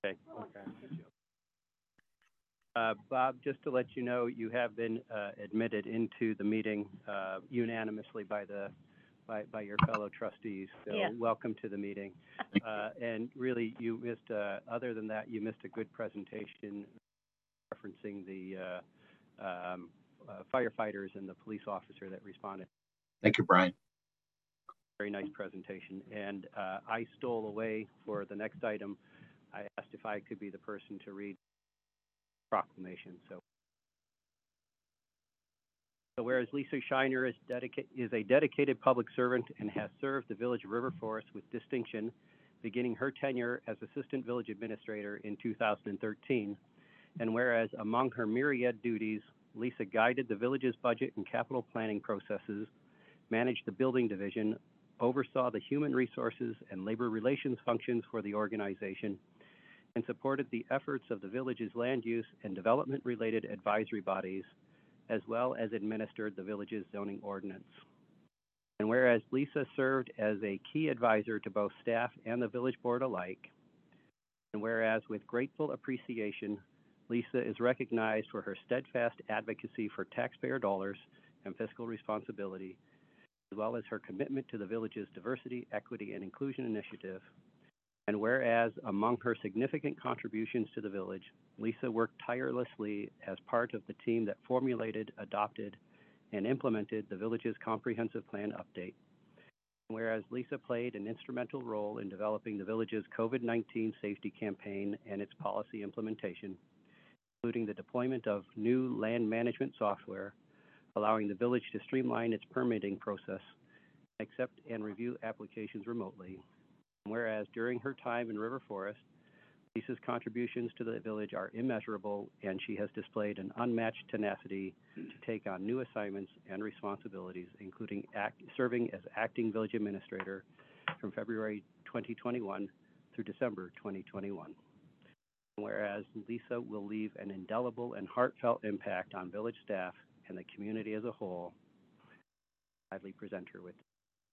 Okay. Bob, just to let you know, you have been admitted into the meeting unanimously by your fellow trustees. So Yeah. welcome to the meeting. And really, you missed. Other than that, you missed a good presentation referencing the firefighters and the police officer that responded. Thank you, Brian. Very nice presentation. And I stole away for the next item. I asked if I could be the person to read proclamation. So whereas Lisa Shiner is a dedicated public servant and has served the Village of River Forest with distinction, beginning her tenure as Assistant Village Administrator in 2013. And whereas among her myriad duties, Lisa guided the village's budget and capital planning processes, managed the building division, oversaw the human resources and labor relations functions for the organization, and supported the efforts of the village's land use and development-related advisory bodies, as well as administered the village's zoning ordinance. And whereas Lisa served as a key advisor to both staff and the village board alike, and whereas with grateful appreciation, Lisa is recognized for her steadfast advocacy for taxpayer dollars and fiscal responsibility, as well as her commitment to the village's diversity, equity, and inclusion initiative. And whereas among her significant contributions to the village, Lisa worked tirelessly as part of the team that formulated, adopted, and implemented the village's comprehensive plan update. Whereas Lisa played an instrumental role in developing the village's COVID-19 safety campaign and its policy implementation, including the deployment of new land management software, allowing the village to streamline its permitting process, accept and review applications remotely. Whereas during her time in River Forest, Lisa's contributions to the village are immeasurable, and she has displayed an unmatched tenacity to take on new assignments and responsibilities, including serving as acting village administrator from February 2021 through December 2021. Whereas Lisa will leave an indelible and heartfelt impact on village staff and the community as a whole, I gladly present her with.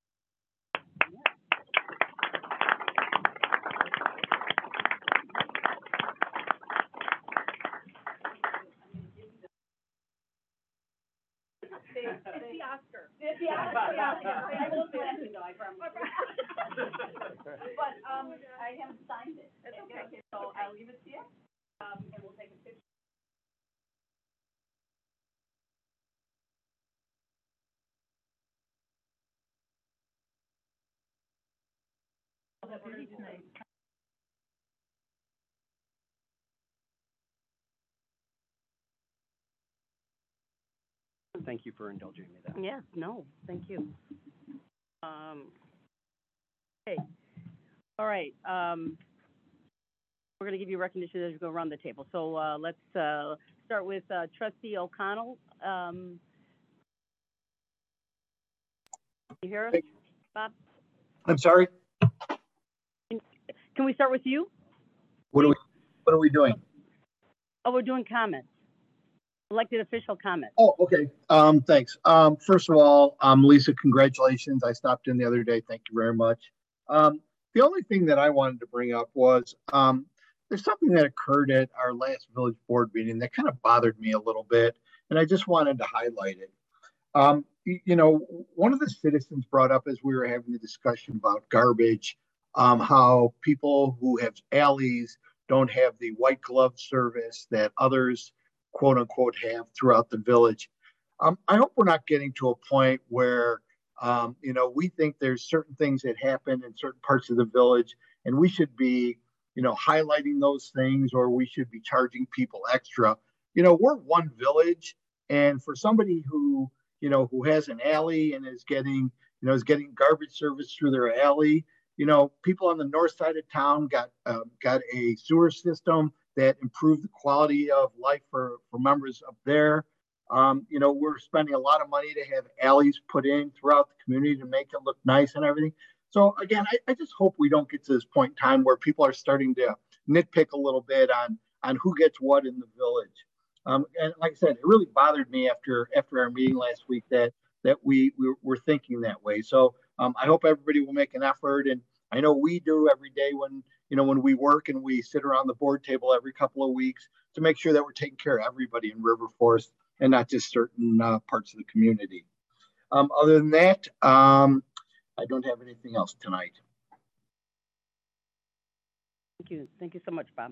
The Oscar. The Oscar. I will say it, though, I promise. But I haven't signed it. It's okay. So I'll leave it to you, and we'll take a picture. Tonight. Thank you for indulging me that. Yes, no, thank you. Okay, all right. We're going to give you recognition as we go around the table. So let's start with Trustee O'Connell. You hear us, Bob? I'm sorry? Can we start with you? What are we doing? Oh, we're doing comments. Elected official comments. Oh, okay. Thanks. First of all, Lisa, congratulations. I stopped in the other day. Thank you very much. The only thing that I wanted to bring up was there's something that occurred at our last village board meeting that kind of bothered me a little bit, and I just wanted to highlight it. One of the citizens brought up as we were having the discussion about garbage, how people who have alleys don't have the white glove service that others, quote unquote, have throughout the village. I hope we're not getting to a point where, we think there's certain things that happen in certain parts of the village, and we should be, highlighting those things, or we should be charging people extra. We're one village, and for somebody who has an alley and is getting garbage service through their alley, people on the north side of town got a sewer system that improved the quality of life for members up there. We're spending a lot of money to have alleys put in throughout the community to make it look nice and everything. So again, I just hope we don't get to this point in time where people are starting to nitpick a little bit on who gets what in the village. And like I said, it really bothered me after our meeting last week that we were thinking that way. So I hope everybody will make an effort, and I know we do every day when when we work and we sit around the board table every couple of weeks to make sure that we're taking care of everybody in River Forest and not just certain parts of the community. Other than that, I don't have anything else tonight. Thank you. Thank you so much, Bob.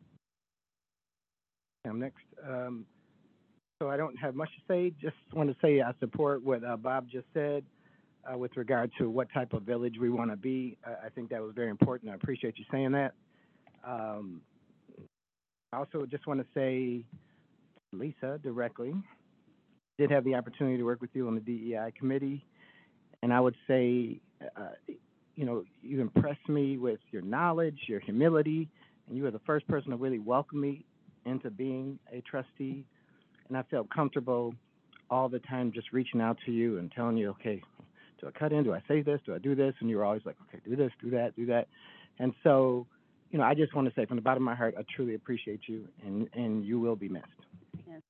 I'm next. So I don't have much to say. Just want to say I support what Bob just said with regard to what type of village we want to be. I think that was very important. I appreciate you saying that. I also just want to say, Lisa, directly, did have the opportunity to work with you on the DEI committee, and I would say, you impressed me with your knowledge, your humility, and you were the first person to really welcome me into being a trustee, and I felt comfortable all the time just reaching out to you and telling you, okay, do I cut in? Do I say this? Do I do this? And you were always like, okay, do this, do that, do that. And so, I just want to say from the bottom of my heart, I truly appreciate you, and you will be missed. Yes.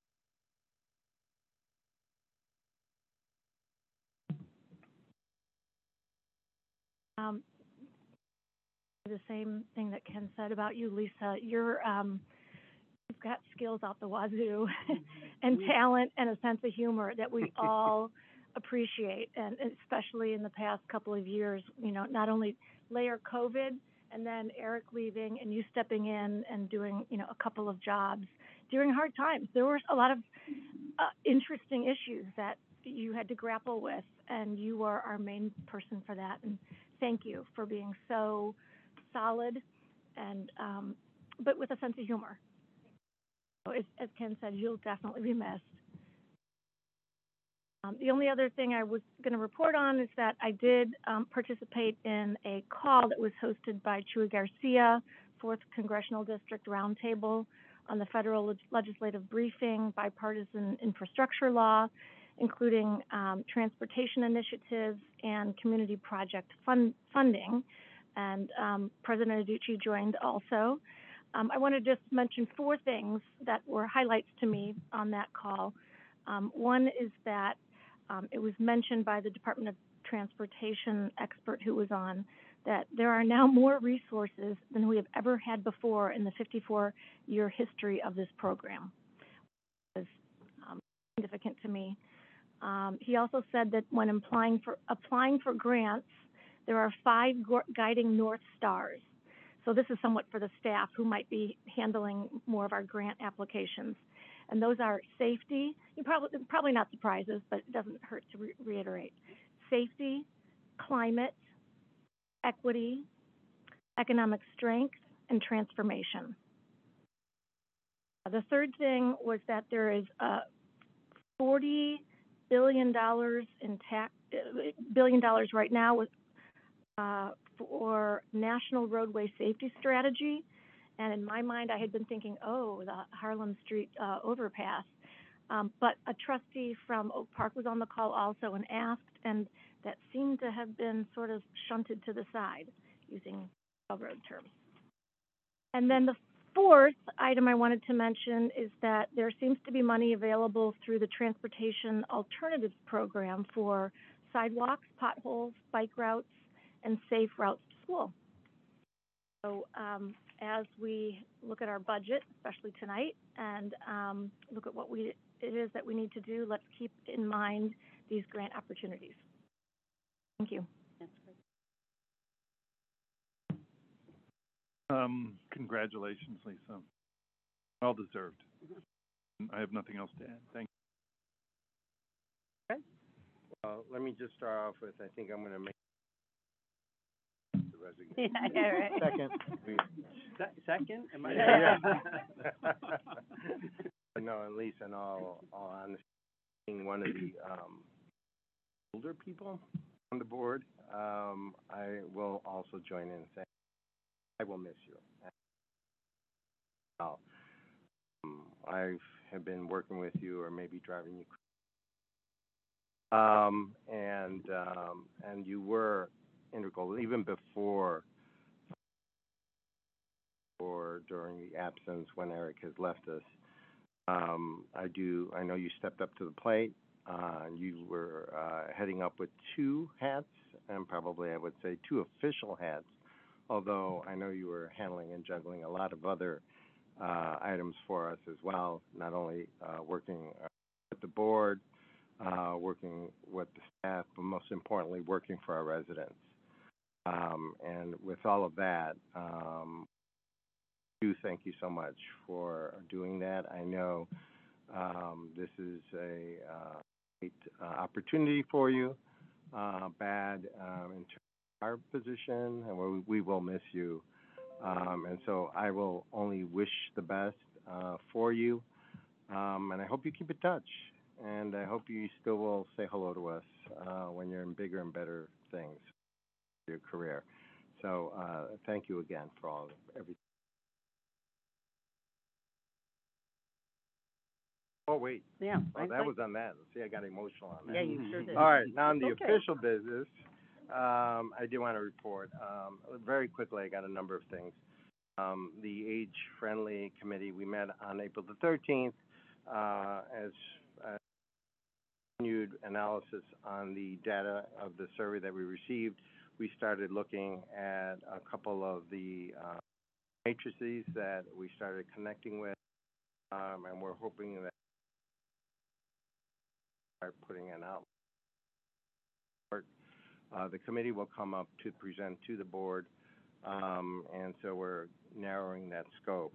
The same thing that Ken said about you, Lisa. You've got skills out the wazoo and talent and a sense of humor that we all appreciate, and especially in the past couple of years, not only layer COVID and then Eric leaving and you stepping in and doing, a couple of jobs during hard times. There were a lot of interesting issues that you had to grapple with, and you are our main person for that. And thank you for being so solid and but with a sense of humor. So as Ken said, you'll definitely be missed. The only other thing I was going to report on is that I did participate in a call that was hosted by Chuy Garcia, 4th Congressional District Roundtable on the federal legislative briefing, bipartisan infrastructure law, including transportation initiatives and community project funding. And President Adducci joined also. I want to just mention 4 things that were highlights to me on that call. One is that it was mentioned by the Department of Transportation expert who was on that there are now more resources than we have ever had before in the 54-year history of this program. It was significant to me. He also said that when applying for grants, there are 5 guiding North Stars. So this is somewhat for the staff who might be handling more of our grant applications. And those are safety, you probably not surprises, but it doesn't hurt to reiterate. Safety, climate, equity, economic strength, and transformation. The third thing was that there is $40 billion right now with for National Roadway Safety Strategy. And in my mind, I had been thinking, the Harlem Street overpass. But a trustee from Oak Park was on the call also and asked, and that seemed to have been sort of shunted to the side, using railroad terms. And then the 4th item I wanted to mention is that there seems to be money available through the Transportation Alternatives Program for sidewalks, potholes, bike routes, and safe routes to school. So as we look at our budget, especially tonight, and look at what it is that we need to do, let's keep in mind these grant opportunities. Thank you. That's great. Congratulations, Lisa. Well deserved. I have nothing else to add. Thank you. Okay. Well, let me just start off with, I think I'm going to make the resignation. Yeah, right. Second. Second? Am I? Yeah. No, at least in all honesty, being one of the older people on the board, I will also join in and say I will miss you. I have been working with you, or maybe driving you crazy. And you were integral even before or during the absence when Eric has left us. I know you stepped up to the plate. You were heading up with 2 hats, and probably I would say 2 official hats although I know you were handling and juggling a lot of other items for us as well, not only working with the board, working with the staff, but most importantly, working for our residents. And with all of that, do thank you so much for doing that. I know this is a great opportunity for you, bad in terms of our position, and we will miss you. And so I will only wish the best for you, and I hope you keep in touch. And I hope you still will say hello to us when you're in bigger and better things in your career. So thank you again for everything. Oh, wait. Yeah. Oh, that was on that. See, I got emotional on that. Yeah, you sure did. All right, now on the Okay. official business, I do want to report, very quickly, I got a number of things. The Age-Friendly Committee, we met on April the 13th, as continued analysis on the data of the survey that we received. We started looking at a couple of the matrices that we started connecting with, and we're hoping that start putting an out. The committee will come up to present to the board, and so we're narrowing that scope.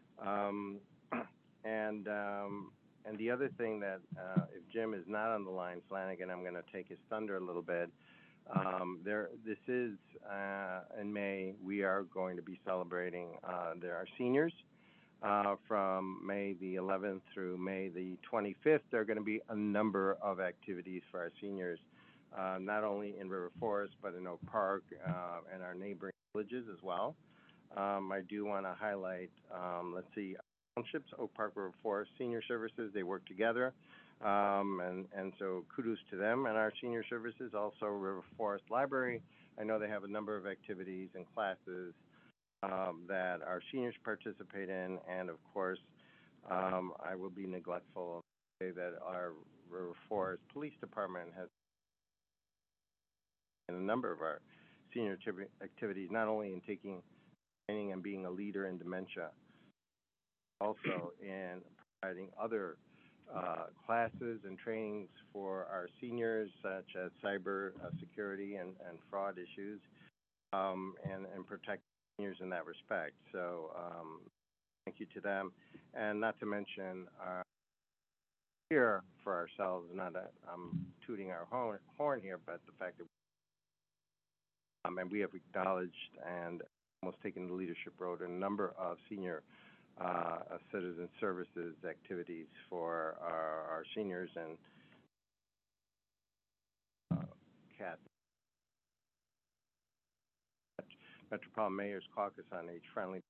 And the other thing that, if Jim is not on the line, Flanagan, I'm going to take his thunder a little bit. This is, in May, we are going to be celebrating our seniors. From May the 11th through May the 25th, there are going to be a number of activities for our seniors, not only in River Forest, but in Oak Park and our neighboring villages as well. I do want to highlight, townships, Oak Park, River Forest Senior Services, they work together. And so kudos to them and our senior services. Also, River Forest Library, I know they have a number of activities and classes that our seniors participate in, and of course, I will be neglectful to say that our River Forest Police Department has in a number of our senior activities, not only in taking training and being a leader in dementia, also in providing other classes and trainings for our seniors, such as cyber security and fraud issues, and protect seniors in that respect. So thank you to them. And not to mention here for ourselves, not that I'm tooting our horn here, but the fact that and we have acknowledged and almost taken the leadership role in a number of senior citizen services activities for our seniors and CAT, Metropolitan Mayor's Caucus on Age-Friendly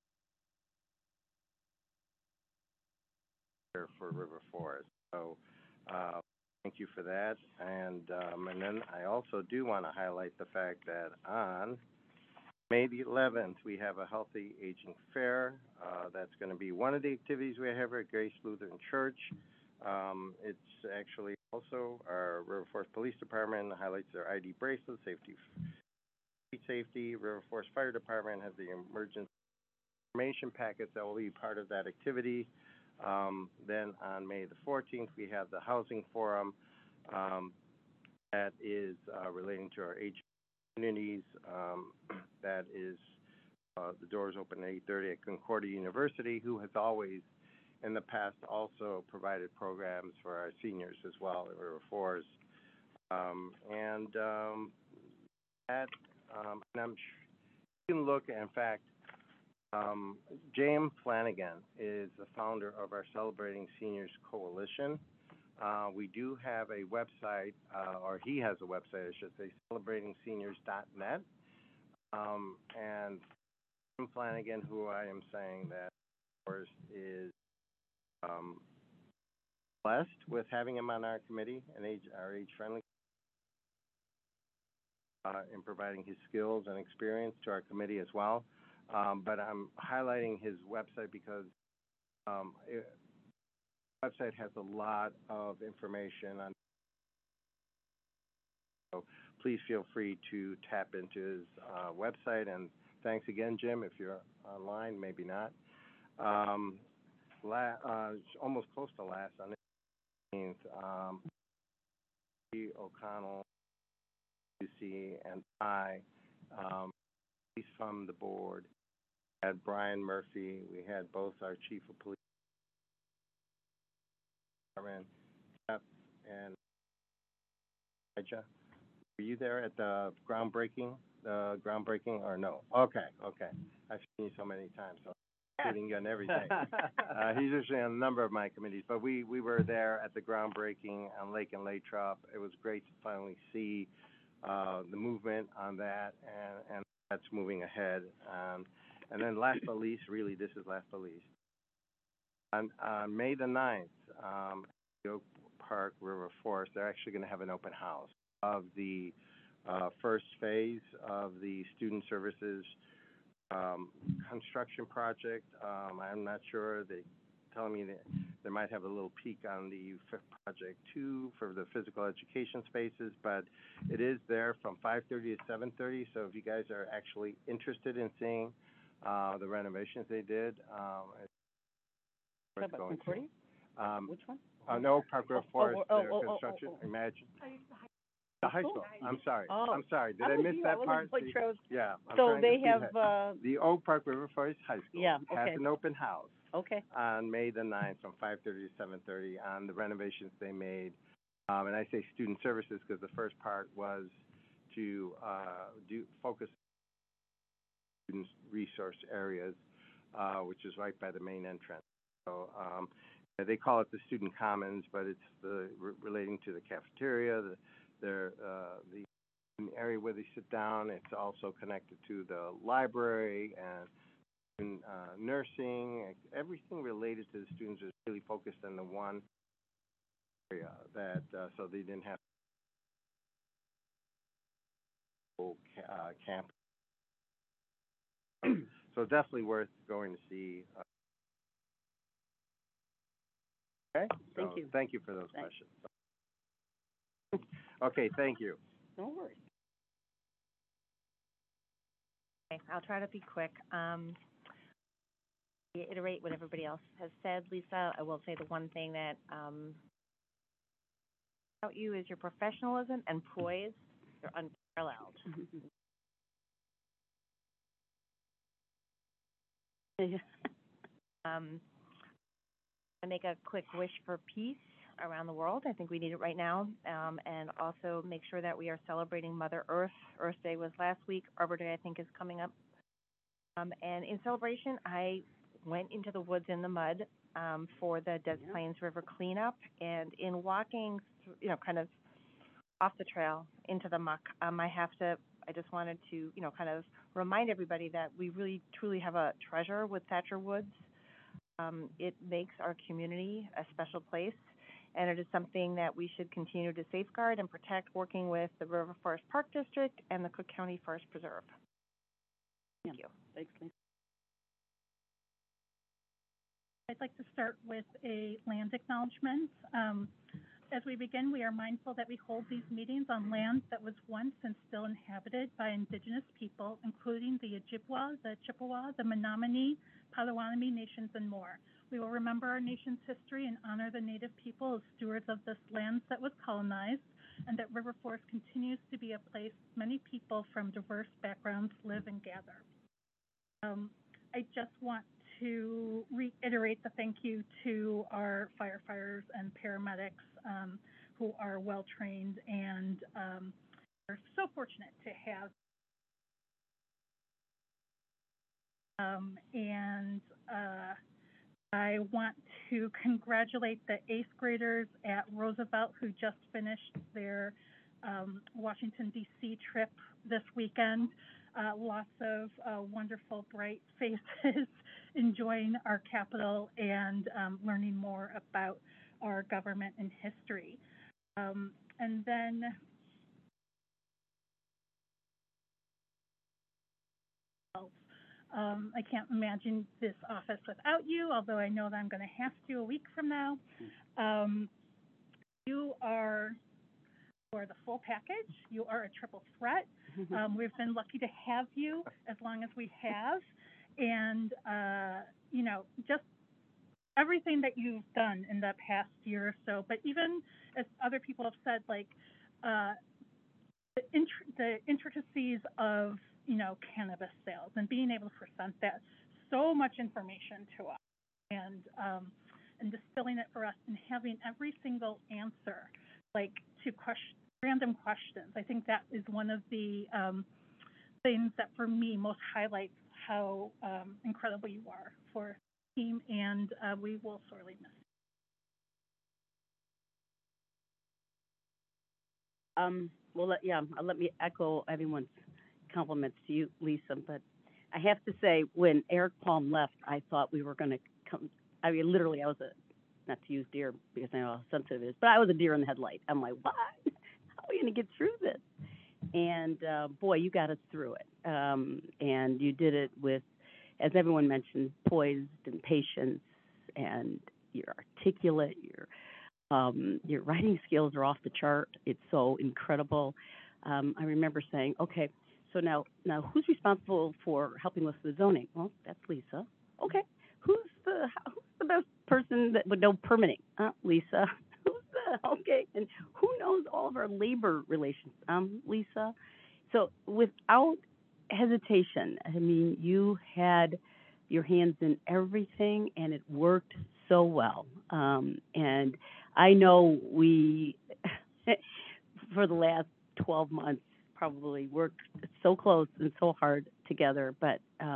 for River Forest. So thank you for that. And then I also do want to highlight the fact that on May the 11th, we have a Healthy Aging Fair. That's going to be one of the activities we have at Grace Lutheran Church. It's actually also our River Forest Police Department highlights their ID bracelet, safety. River Forest Fire Department has the emergency information packets that will be part of that activity. Then on May the 14th, we have the Housing Forum that is relating to our age communities. That is, the doors open at 8:30 at Concordia University, who has always, in the past, also provided programs for our seniors as well at River Forest. And I'm sure you can look, in fact, James Flanagan is the founder of our Celebrating Seniors Coalition. We do have a website, or he has a website, I should say, celebratingseniors.net. And Jim Flanagan, who I am saying that, of course, is blessed with having him on our committee and our age-friendly, in providing his skills and experience to our committee as well. But I'm highlighting his website because the website has a lot of information on. So please feel free to tap into his website and thanks again, Jim, if you're online, maybe not. It's almost close to last on the 18th. O'Connell, UC, and I, he's from the board, had Brian Murphy. We had both our chief of police department, Jeff, and Elijah. Were you there at the groundbreaking? Or no? Okay. I've seen you so many times, so I'm shooting you on everything. He's usually on a number of my committees, but we were there at the groundbreaking on Lake and Latrobe. It was great to finally see the movement on that, and that's moving ahead. And then last but least, really, this is last but least. On May the 9th, the Oak Park River Forest, they're actually going to have an open house of the first phase of the student services construction project. I'm not sure. They're telling me that they might have a little peek on the fifth project too for the physical education spaces, but it is there from 5:30 to 7:30. So if you guys are actually interested in seeing the renovations they did, it's going to. Which one? No, Park River Forest construction. Imagine. The high school. I'm sorry. I'm sorry. Did I miss that part? Yeah. So they have, the Oak Park River Forest High School has an open house on May the 9th from 5:30 to 7:30 on the renovations they made. And I say student services because the first part was to focus on student resource areas, which is right by the main entrance. So they call it the student commons, but it's relating to the cafeteria, the area where they sit down. It's also connected to the library and nursing. Everything related to the students is really focused in the one area that so they didn't have whole campus. So definitely worth going to see. Okay. Thank you. Thank you for those questions. Okay, thank you. No worries. Okay, I'll try to be quick. Reiterate what everybody else has said. Lisa, I will say the one thing that about you is your professionalism and poise. They're unparalleled. I make a quick wish for peace around the world. I think we need it right now. And also make sure that we are celebrating Mother Earth. Earth Day was last week. Arbor Day, I think, is coming up. And in celebration, I went into the woods in the mud for the Des Plaines River cleanup. And in walking, kind of off the trail into the muck, I just wanted to, kind of remind everybody that we really, truly have a treasure with Thatcher Woods. It makes our community a special place, and it is something that we should continue to safeguard and protect, working with the River Forest Park District and the Cook County Forest Preserve. Thank you. Thanks, Lisa. I'd like to start with a land acknowledgement. As we begin, we are mindful that we hold these meetings on land that was once and still inhabited by Indigenous people, including the Ojibwa, the Chippewa, the Menominee, Potawatomi nations, and more. We will remember our nation's history and honor the Native people as stewards of this land that was colonized, and that River Forest continues to be a place many people from diverse backgrounds live and gather. I just want to reiterate the thank you to our firefighters and paramedics who are well trained and are so fortunate to have. I want to congratulate the 8th graders at Roosevelt who just finished their Washington, D.C. trip this weekend. Lots of wonderful, bright faces enjoying our capital and learning more about our government and history. And then I can't imagine this office without you, although I know that I'm going to have to a week from now. You are the full package. You are a triple threat. We've been lucky to have you as long as we have, and you know, just everything that you've done in the past year or so. But even as other people have said, like the intricacies of, you know, cannabis sales and being able to present that, so much information to us, and distilling it for us and having every single answer, like to random questions. I think that is one of the things that for me most highlights how incredible you are for the team, and we will sorely miss you. Well, let me echo everyone's compliments to you, Lisa, but I have to say, when Eric Palm left, I thought we were going to come, I mean, literally, I was not to use deer because I know how sensitive it is, but I was a deer in the headlight. I'm like, what? How are we going to get through this? And boy, you got us through it. And you did it with, as everyone mentioned, poised and patience, and you're articulate, your writing skills are off the chart. It's so incredible. I remember saying, okay, so now who's responsible for helping us with zoning? Well, that's Lisa. Okay, who's the best person that would know permitting? Lisa. Okay, and who knows all of our labor relations? Lisa. So without hesitation, I mean, you had your hands in everything, and it worked so well. And I know we, for the last 12 months, probably worked so close and so hard together, but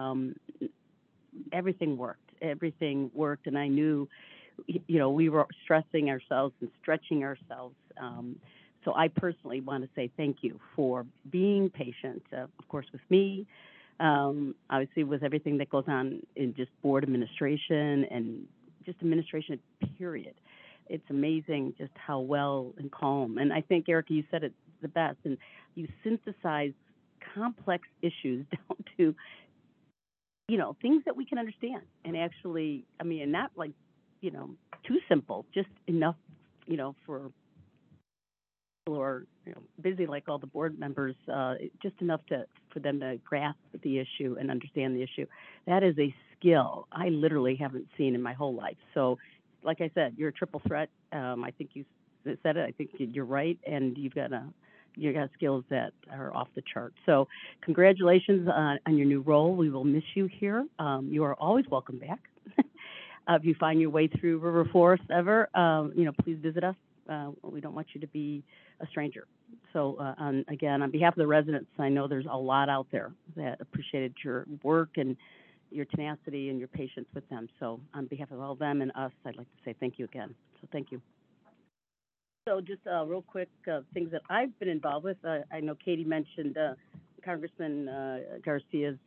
everything worked. Everything worked, and I knew, you know, we were stressing ourselves and stretching ourselves. So I personally want to say thank you for being patient, of course, with me, obviously with everything that goes on in just board administration and just administration, period. It's amazing just how well and calm. And I think, Erica, you said it the best, and you synthesize complex issues down to, you know, things that we can understand. And actually, I mean, and not like, you know, too simple, just enough, you know, for people who are, you know, busy like all the board members, just enough for them to grasp the issue and understand the issue. That is a skill I literally haven't seen in my whole life. So, like I said, you're a triple threat. I think you said it. I think you're right, and you got skills that are off the chart. So, congratulations on your new role. We will miss you here. You are always welcome back. If you find your way through River Forest ever, you know, please visit us. We don't want you to be a stranger. So, again, on behalf of the residents, I know there's a lot out there that appreciated your work and your tenacity and your patience with them. So, on behalf of all of them and us, I'd like to say thank you again. So, thank you. So, just real quick, things that I've been involved with. I know Katie mentioned Congressman Garcia's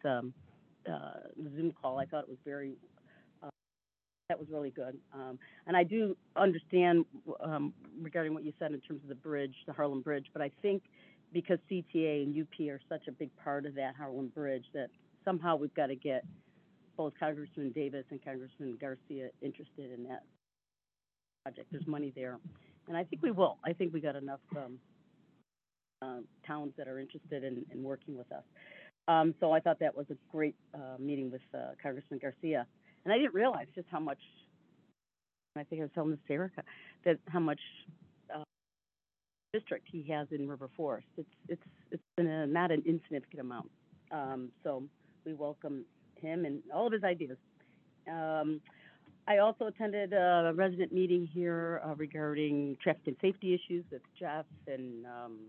Zoom call. I thought it was that was really good. And I do understand regarding what you said in terms of the bridge, the Harlem Bridge, but I think because CTA and UP are such a big part of that Harlem Bridge, that somehow we've got to get both Congressman Davis and Congressman Garcia interested in that project. There's money there. And I think we will. I think we got enough towns that are interested in working with us. So I thought that was a great meeting with Congressman Garcia. And I didn't realize just how much, I think I was telling this to Erica, that how much district he has in River Forest. It's been not an insignificant amount. So we welcome him and all of his ideas. I also attended a resident meeting here regarding traffic and safety issues with Jeff and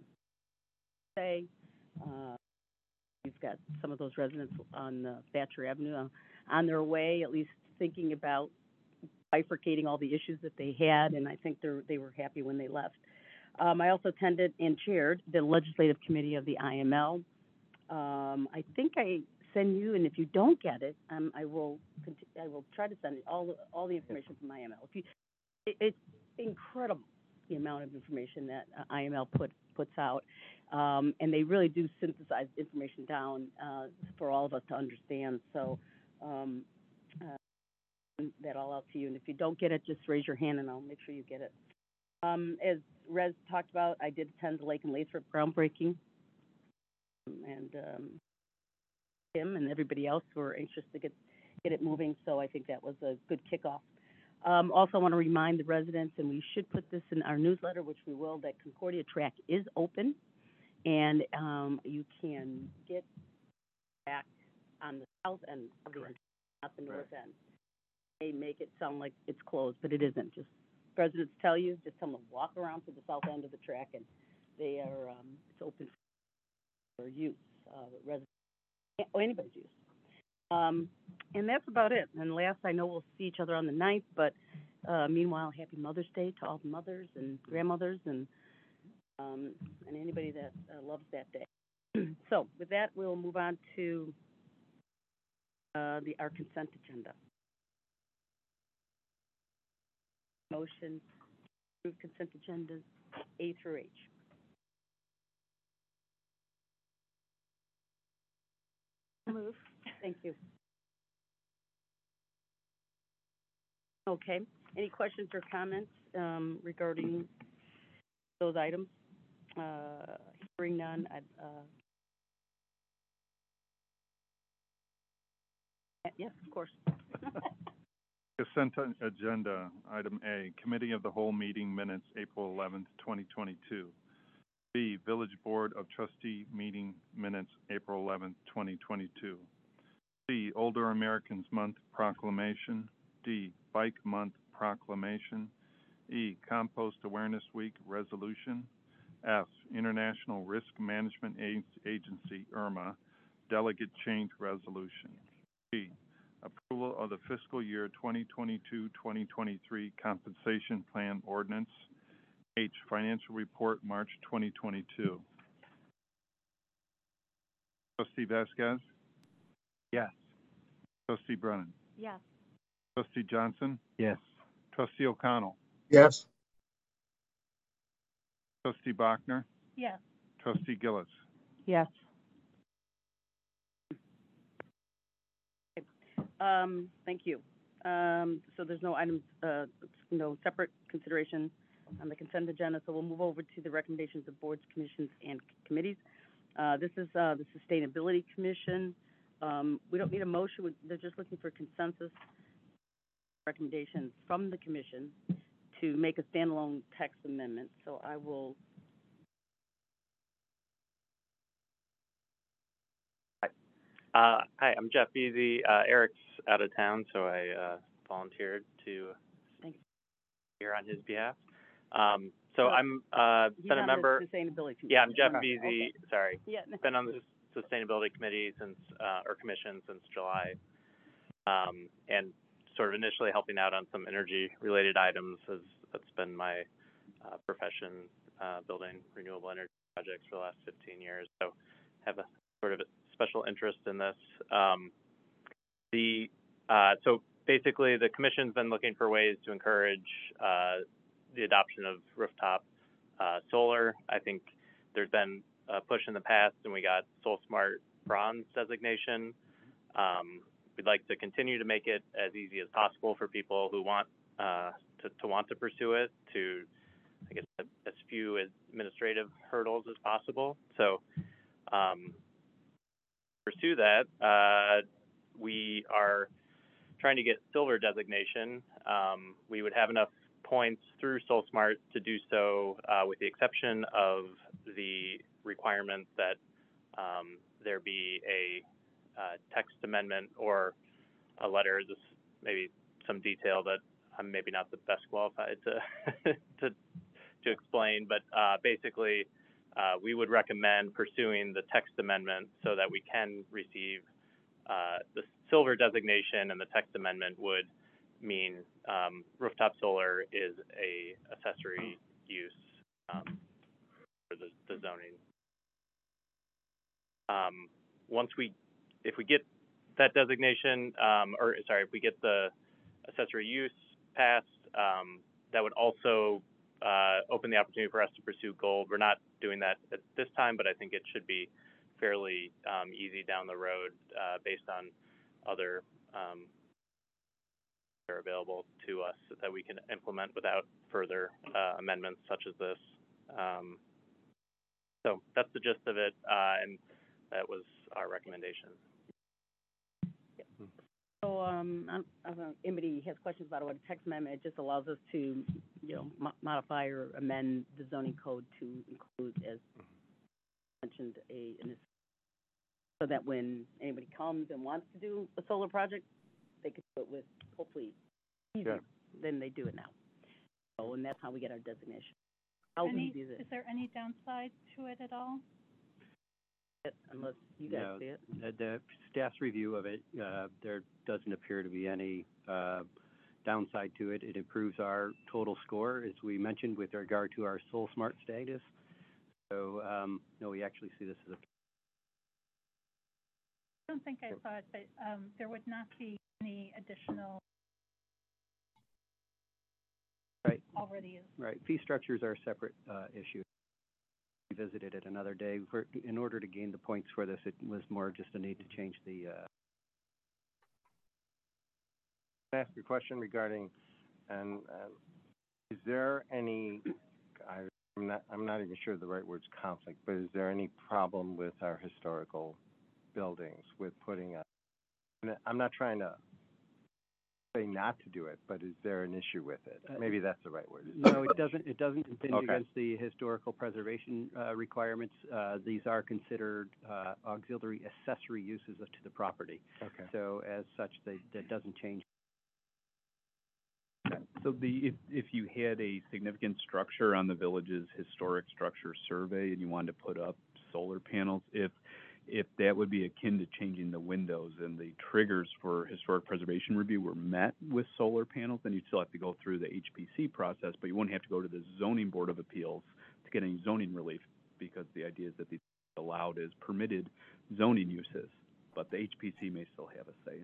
we've got some of those residents on Thatcher Avenue on their way, at least thinking about bifurcating all the issues that they had, and I think they were happy when they left. I also attended and chaired the legislative committee of the IML. I think I send you, and if you don't get it, I will try to send all the information from IML. It's incredible the amount of information that IML puts out, and they really do synthesize information down for all of us to understand. So that all out to you, and if you don't get it, just raise your hand and I'll make sure you get it. As Rez talked about, I did attend the Lake and Lathrop groundbreaking. and Tim and everybody else were anxious to get it moving. So I think that was a good kickoff. Also, I want to remind the residents, and we should put this in our newsletter, which we will, that Concordia Track is open, and you can get back on the south end of the, not the north end. They make it sound like it's closed, but it isn't. Just residents tell you, just tell them to walk around to the south end of the track, and they are it's open for use, residents or anybody's use. And that's about it. And last, I know we'll see each other on the 9th, but meanwhile, happy Mother's Day to all the mothers and grandmothers and anybody that loves that day. So with that, we'll move on to our consent agenda. Motion to approve consent agendas A through H. Move. Thank you. Okay. Any questions or comments regarding those items? Hearing none, yes, of course. Consent agenda, item A, Committee of the Whole meeting minutes, April 11th, 2022. B, Village Board of Trustee meeting minutes, April 11th, 2022. C, Older Americans Month proclamation. D, Bike Month proclamation. E, Compost Awareness Week resolution. F, International Risk Management Agency, IRMA, delegate change resolution. G, approval of the fiscal year 2022-2023 compensation plan ordinance. H, financial report March 2022. Trustee Vasquez? Yes. Trustee Brennan? Yes. Trustee Johnson? Yes. Trustee O'Connell? Yes. Trustee Bachner? Yes. Trustee Gillis? Yes. Thank you. So there's no items, no separate consideration on the consent agenda, so we'll move over to the recommendations of boards, commissions, and committees. This is the Sustainability Commission. We don't need a motion. They're just looking for consensus recommendations from the commission to make a standalone text amendment. So I will. Hi, I'm Jeff Beasy. Eric's out of town, so I volunteered to Thanks. here on his behalf. So I'm He's been a on member. the Sustainability Commission. Yeah, I'm Jeff Okay. Beasy. Okay. Sorry. Yeah. Been on the Sustainability Committee since or Commission since July, and sort of initially helping out on some energy-related items. That's been my profession, building renewable energy projects for the last 15 years. So have a sort of a special interest in this. So basically, the Commission's been looking for ways to encourage the adoption of rooftop solar. I think there's been a push in the past, and we got SolSmart Bronze designation. We'd like to continue to make it as easy as possible for people who want to pursue it, to, I guess, as few administrative hurdles as possible. So pursue that, we are trying to get silver designation. We would have enough points through SolSmart to do so, with the exception of the requirement that there be a text amendment or a letter. This maybe some detail that I'm maybe not the best qualified to to explain, but basically we would recommend pursuing the text amendment so that we can receive the silver designation, and the text amendment would mean rooftop solar is a accessory use for the zoning. If we get that designation, if we get the accessory use passed, that would also open the opportunity for us to pursue gold. We're not doing that at this time, but I think it should be fairly easy down the road based on other that are available to us that we can implement without further amendments such as this. So that's the gist of it, and that was our recommendation. So, I don't know, anybody has questions about what a text amendment, it just allows us to, you know, modify or amend the zoning code to include, as mentioned, so that when anybody comes and wants to do a solar project, they could do it with, hopefully, easier than they do it now. So, and that's how we get our designation. How we do this, Is there any downside to it at all? unless you guys see it. The staff's review of it, there doesn't appear to be any downside to it. It improves our total score, as we mentioned, with regard to our Soul Smart status. So, no, we actually see this as a... I don't think I saw it, but there would not be any additional already is. Right. Fee structures are a separate issue. We visited it another day. In order to gain the points for this, it was more just a need to change the... Can I ask a question regarding, and is there any, I'm not even sure the right word's conflict, but is there any problem with our historical buildings with putting a, and I'm not trying to say not to do it, but is there an issue with it? Maybe that's the right word. No, it doesn't impinge against the historical preservation requirements. These are considered auxiliary accessory uses to the property. Okay. So as such, that doesn't change. So if you had a significant structure on the village's historic structure survey and you wanted to put up solar panels, if that would be akin to changing the windows and the triggers for historic preservation review were met with solar panels, then you'd still have to go through the HPC process, but you wouldn't have to go to the zoning board of appeals to get any zoning relief, because the idea is that these are allowed as permitted zoning uses, but the HPC may still have a say.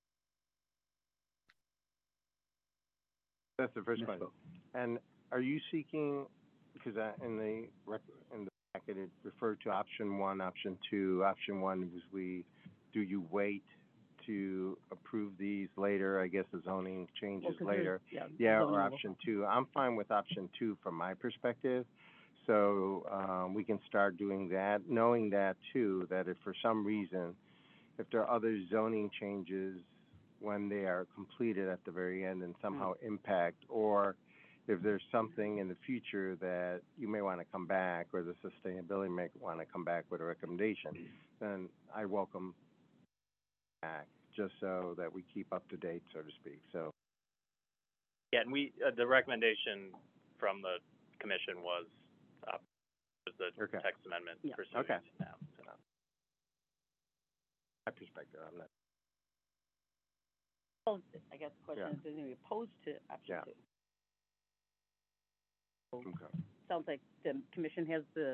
That's the first one. And are you seeking, because in the packet it referred to option 1, option 2. Option 1 was do you wait to approve these later? I guess the zoning changes later. Or option 2. I'm fine with option 2 from my perspective. So we can start doing that, knowing that too, that if for some reason, if there are other zoning changes when they are completed at the very end and somehow impact, or if there's something in the future that you may want to come back, or the sustainability may want to come back with a recommendation, then I welcome back, just so that we keep up to date, so to speak. So Yeah, and the recommendation from the commission was the text amendment pursuant now. So. My perspective, I'm not. Well, I guess the question is, is anybody opposed to option 2? Okay. Sounds like the commission has the,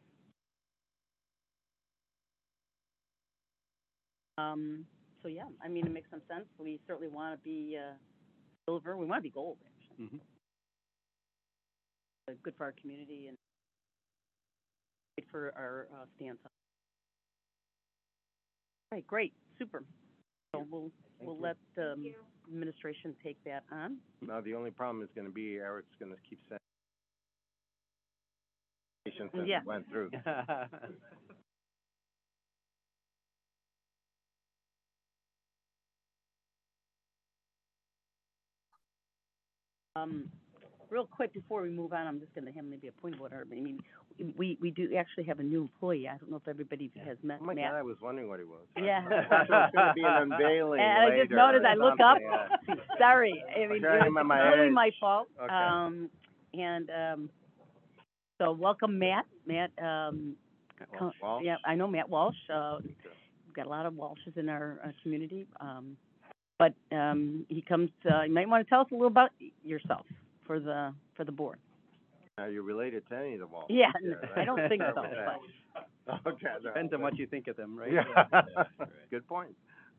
so yeah, I mean, it makes some sense. We certainly want to be silver. We want to be gold, actually. Mm-hmm. Good for our community and good for our stance. All right, great, super. So we'll let the administration take that on. Now, the only problem is going to be Eric's going to keep saying since it went through. Real quick before we move on, I'm just going to have maybe a point of order. I mean, we do actually have a new employee. I don't know if everybody has met Oh my Matt. God, I was wondering what he was. Yeah. I thought it was going to be an unveiling And I just noticed, I look up. Sorry, I mean, it's really my fault. Okay. So welcome, Matt. Matt, Walsh? yeah, I know Matt Walsh. We've got a lot of Walshes in our community. But he comes. You might want to tell us a little about yourself for the board. Are you related to any of the Walsh? Yeah, right? I don't think so. But. Okay. Depends on what you think of them, right? Yeah. Good point.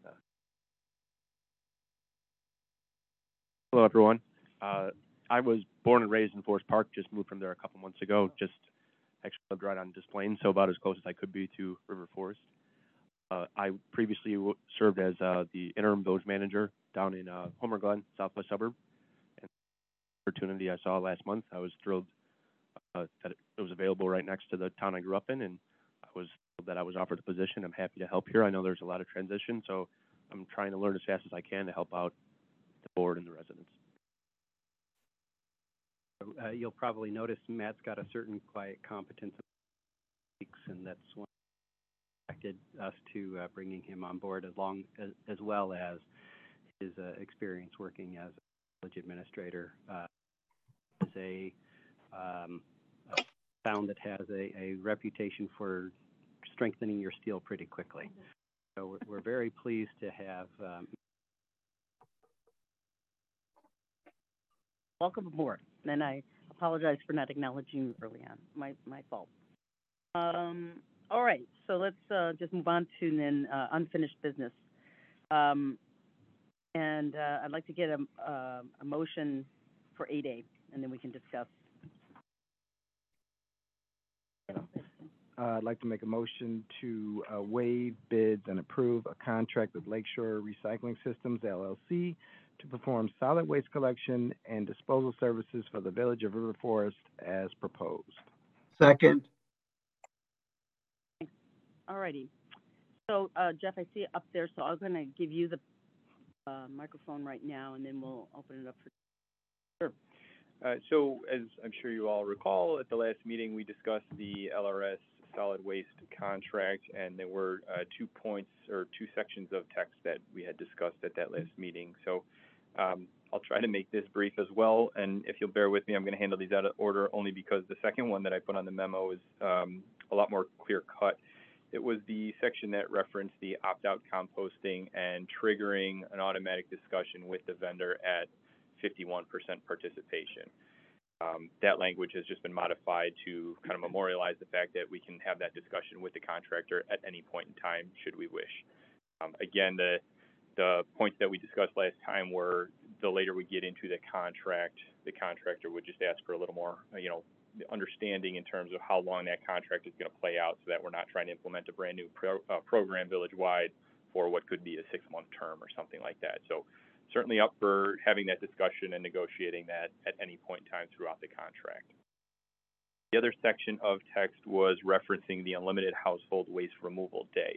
Hello, everyone. I was born and raised in Forest Park, just moved from there a couple months ago, just actually lived right on Des Plaines, so about as close as I could be to River Forest. I previously served as the interim village manager down in Homer Glen, southwest suburb. And the opportunity I saw last month, I was thrilled that it was available right next to the town I grew up in, and was told that I was offered the position. I'm happy to help here. I know there's a lot of transition, so I'm trying to learn as fast as I can to help out the board and the residents. You'll probably notice Matt's got a certain quiet competence, and that's what attracted us to bringing him on board, as well as his experience working as a village administrator. Is a town that has a reputation for strengthening your steel pretty quickly. So we're very pleased to have. Welcome aboard. And I apologize for not acknowledging you early on. My fault. All right, so let's just move on to then unfinished business. And I'd like to get a motion for 8A, and then we can discuss. I'd like to make a motion to waive bids and approve a contract with Lakeshore Recycling Systems, LLC, to perform solid waste collection and disposal services for the Village of River Forest as proposed. Second. All righty. So, Jeff, I see it up there, so I'm going to give you the microphone right now, and then we'll open it up for. Sure. So, as I'm sure you all recall, at the last meeting, we discussed the LRS solid waste contract, and there were 2 points or 2 sections of text that we had discussed at that last meeting. So, I'll try to make this brief as well, and if you'll bear with me, I'm going to handle these out of order only because the second one that I put on the memo is a lot more clear-cut. It was the section that referenced the opt-out composting and triggering an automatic discussion with the vendor at 51% participation. That language has just been modified to kind of memorialize the fact that we can have that discussion with the contractor at any point in time, should we wish. Again, the points that we discussed last time were the later we get into the contract, the contractor would just ask for a little more, understanding in terms of how long that contract is going to play out, so that we're not trying to implement a brand new program village-wide for what could be a 6-month term or something like that. So certainly up for having that discussion and negotiating that at any point in time throughout the contract. The other section of text was referencing the unlimited household waste removal day.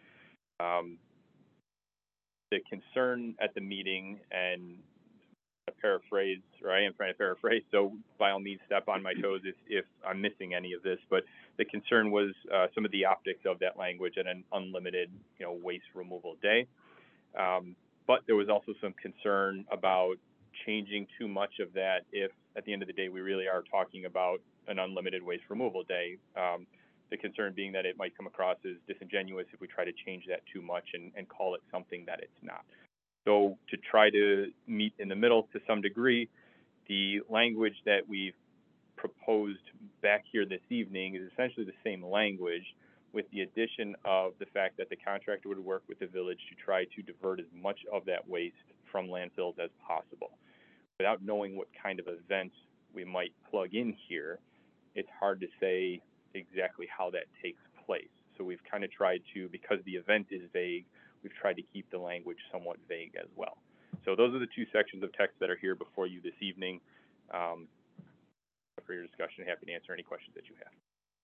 The concern at the meeting, and paraphrase, or I am trying to paraphrase, so by all means step on my toes if I'm missing any of this, but the concern was some of the optics of that language and an unlimited waste removal day. But there was also some concern about changing too much of that if at the end of the day we really are talking about an unlimited waste removal day. The concern being that it might come across as disingenuous if we try to change that too much and call it something that it's not. So to try to meet in the middle to some degree, the language that we've proposed back here this evening is essentially the same language, with the addition of the fact that the contractor would work with the village to try to divert as much of that waste from landfills as possible. Without knowing what kind of event we might plug in here, it's hard to say exactly how that takes place. So we've kind of tried to, because the event is vague, we've tried to keep the language somewhat vague as well. So those are the 2 sections of text that are here before you this evening. For your discussion, happy to answer any questions that you have.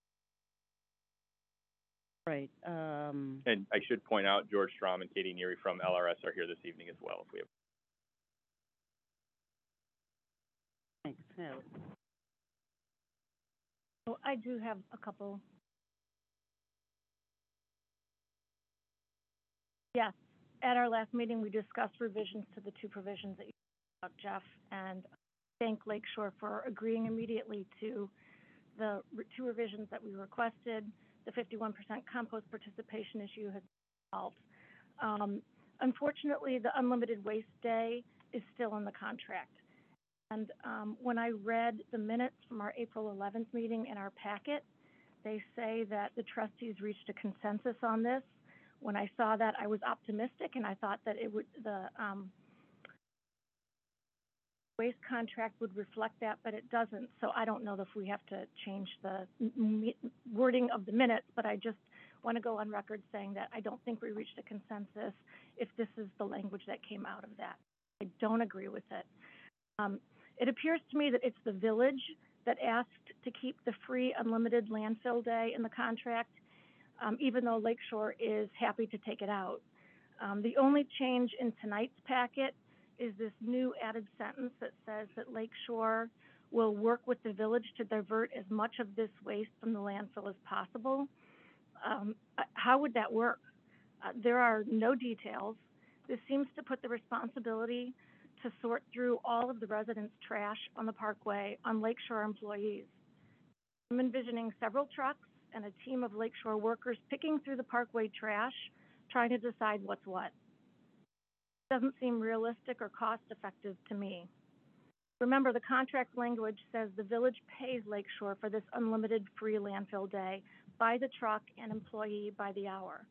Right. And I should point out, George Strom and Katie Neary from LRS are here this evening as well, if we have. Thanks. Yeah. So I do have a couple. Yes, at our last meeting, we discussed revisions to the 2 provisions that you talked about, Jeff, and thank Lakeshore for agreeing immediately to the 2 revisions that we requested. The 51% compost participation issue has been solved. Unfortunately, the unlimited waste day is still in the contract. And when I read the minutes from our April 11th meeting in our packet, they say that the trustees reached a consensus on this. When I saw that, I was optimistic, and I thought that the waste contract would reflect that, but it doesn't. So I don't know if we have to change the wording of the minutes, but I just want to go on record saying that I don't think we reached a consensus if this is the language that came out of that. I don't agree with it. It appears to me that it's the village that asked to keep the free unlimited landfill day in the contract. even though Lakeshore is happy to take it out. The only change in tonight's packet is this new added sentence that says that Lakeshore will work with the village to divert as much of this waste from the landfill as possible. How would that work? There are no details. This seems to put the responsibility to sort through all of the residents' trash on the Parkway on Lakeshore employees. I'm envisioning several trucks and a team of Lakeshore workers picking through the Parkway trash, trying to decide what's what. Doesn't seem realistic or cost-effective to me. Remember, the contract language says the village pays Lakeshore for this unlimited free landfill day by the truck and employee by the hour.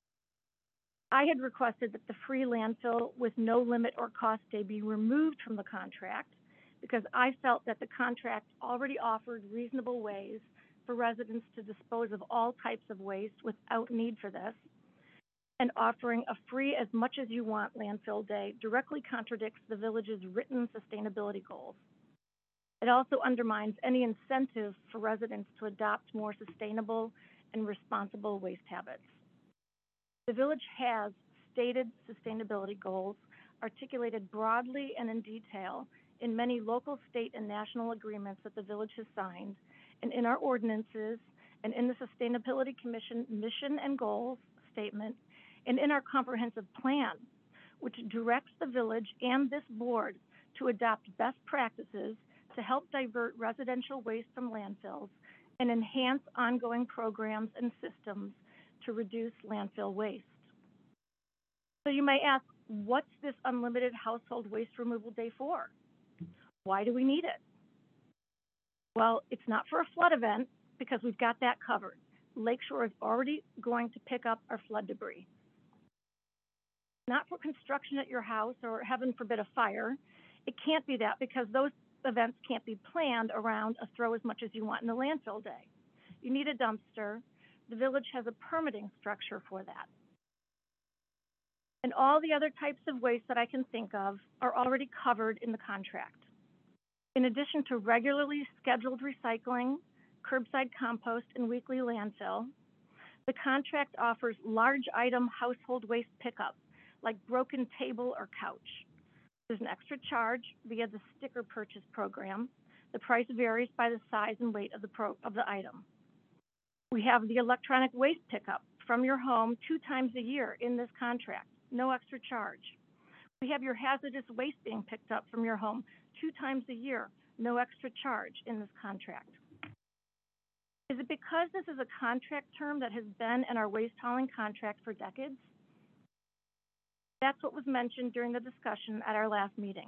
I had requested that the free landfill with no limit or cost day be removed from the contract because I felt that the contract already offered reasonable ways for residents to dispose of all types of waste without need for this, and offering a free as much as you want landfill day directly contradicts the village's written sustainability goals. It also undermines any incentive for residents to adopt more sustainable and responsible waste habits. The village has stated sustainability goals articulated broadly and in detail in many local, state, and national agreements that the village has signed, and in our ordinances, and in the Sustainability Commission mission and goals statement, and in our comprehensive plan, which directs the village and this board to adopt best practices to help divert residential waste from landfills and enhance ongoing programs and systems to reduce landfill waste. So you may ask, what's this unlimited household waste removal day for? Why do we need it? Well, it's not for a flood event because we've got that covered. Lakeshore is already going to pick up our flood debris. Not for construction at your house or, heaven forbid, a fire. It can't be that because those events can't be planned around a throw as much as you want in the landfill day. You need a dumpster. The village has a permitting structure for that. And all the other types of waste that I can think of are already covered in the contract. In addition to regularly scheduled recycling, curbside compost, and weekly landfill, the contract offers large item household waste pickup, like broken table or couch. There's an extra charge via the sticker purchase program. The price varies by the size and weight of the item. We have the electronic waste pickup from your home 2 times a year in this contract, no extra charge. We have your hazardous waste being picked up from your home 2 times a year, no extra charge in this contract. Is it because this is a contract term that has been in our waste hauling contract for decades? That's what was mentioned during the discussion at our last meeting.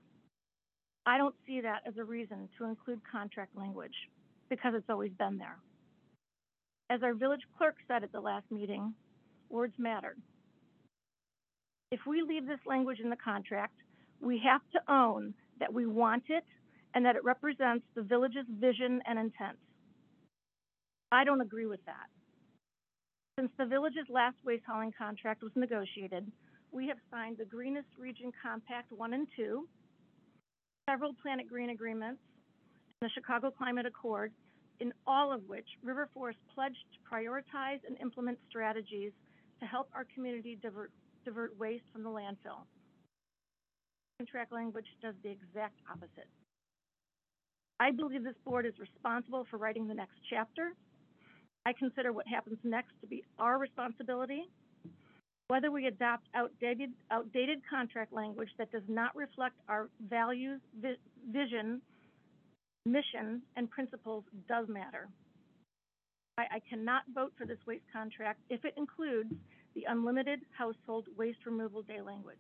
I don't see that as a reason to include contract language because it's always been there. As our village clerk said at the last meeting, words matter. If we leave this language in the contract, we have to own that we want it and that it represents the village's vision and intent. I don't agree with that. Since the village's last waste hauling contract was negotiated, we have signed the Greenest Region Compact 1 and 2, several Planet Green agreements, and the Chicago Climate Accord, in all of which River Forest pledged to prioritize and implement strategies to help our community divert waste from the landfill. Contract language does the exact opposite. I believe this board is responsible for writing the next chapter. I consider what happens next to be our responsibility. Whether we adopt outdated contract language that does not reflect our values, vision, mission, and principles does matter. I cannot vote for this waste contract if it includes the unlimited household waste removal day language.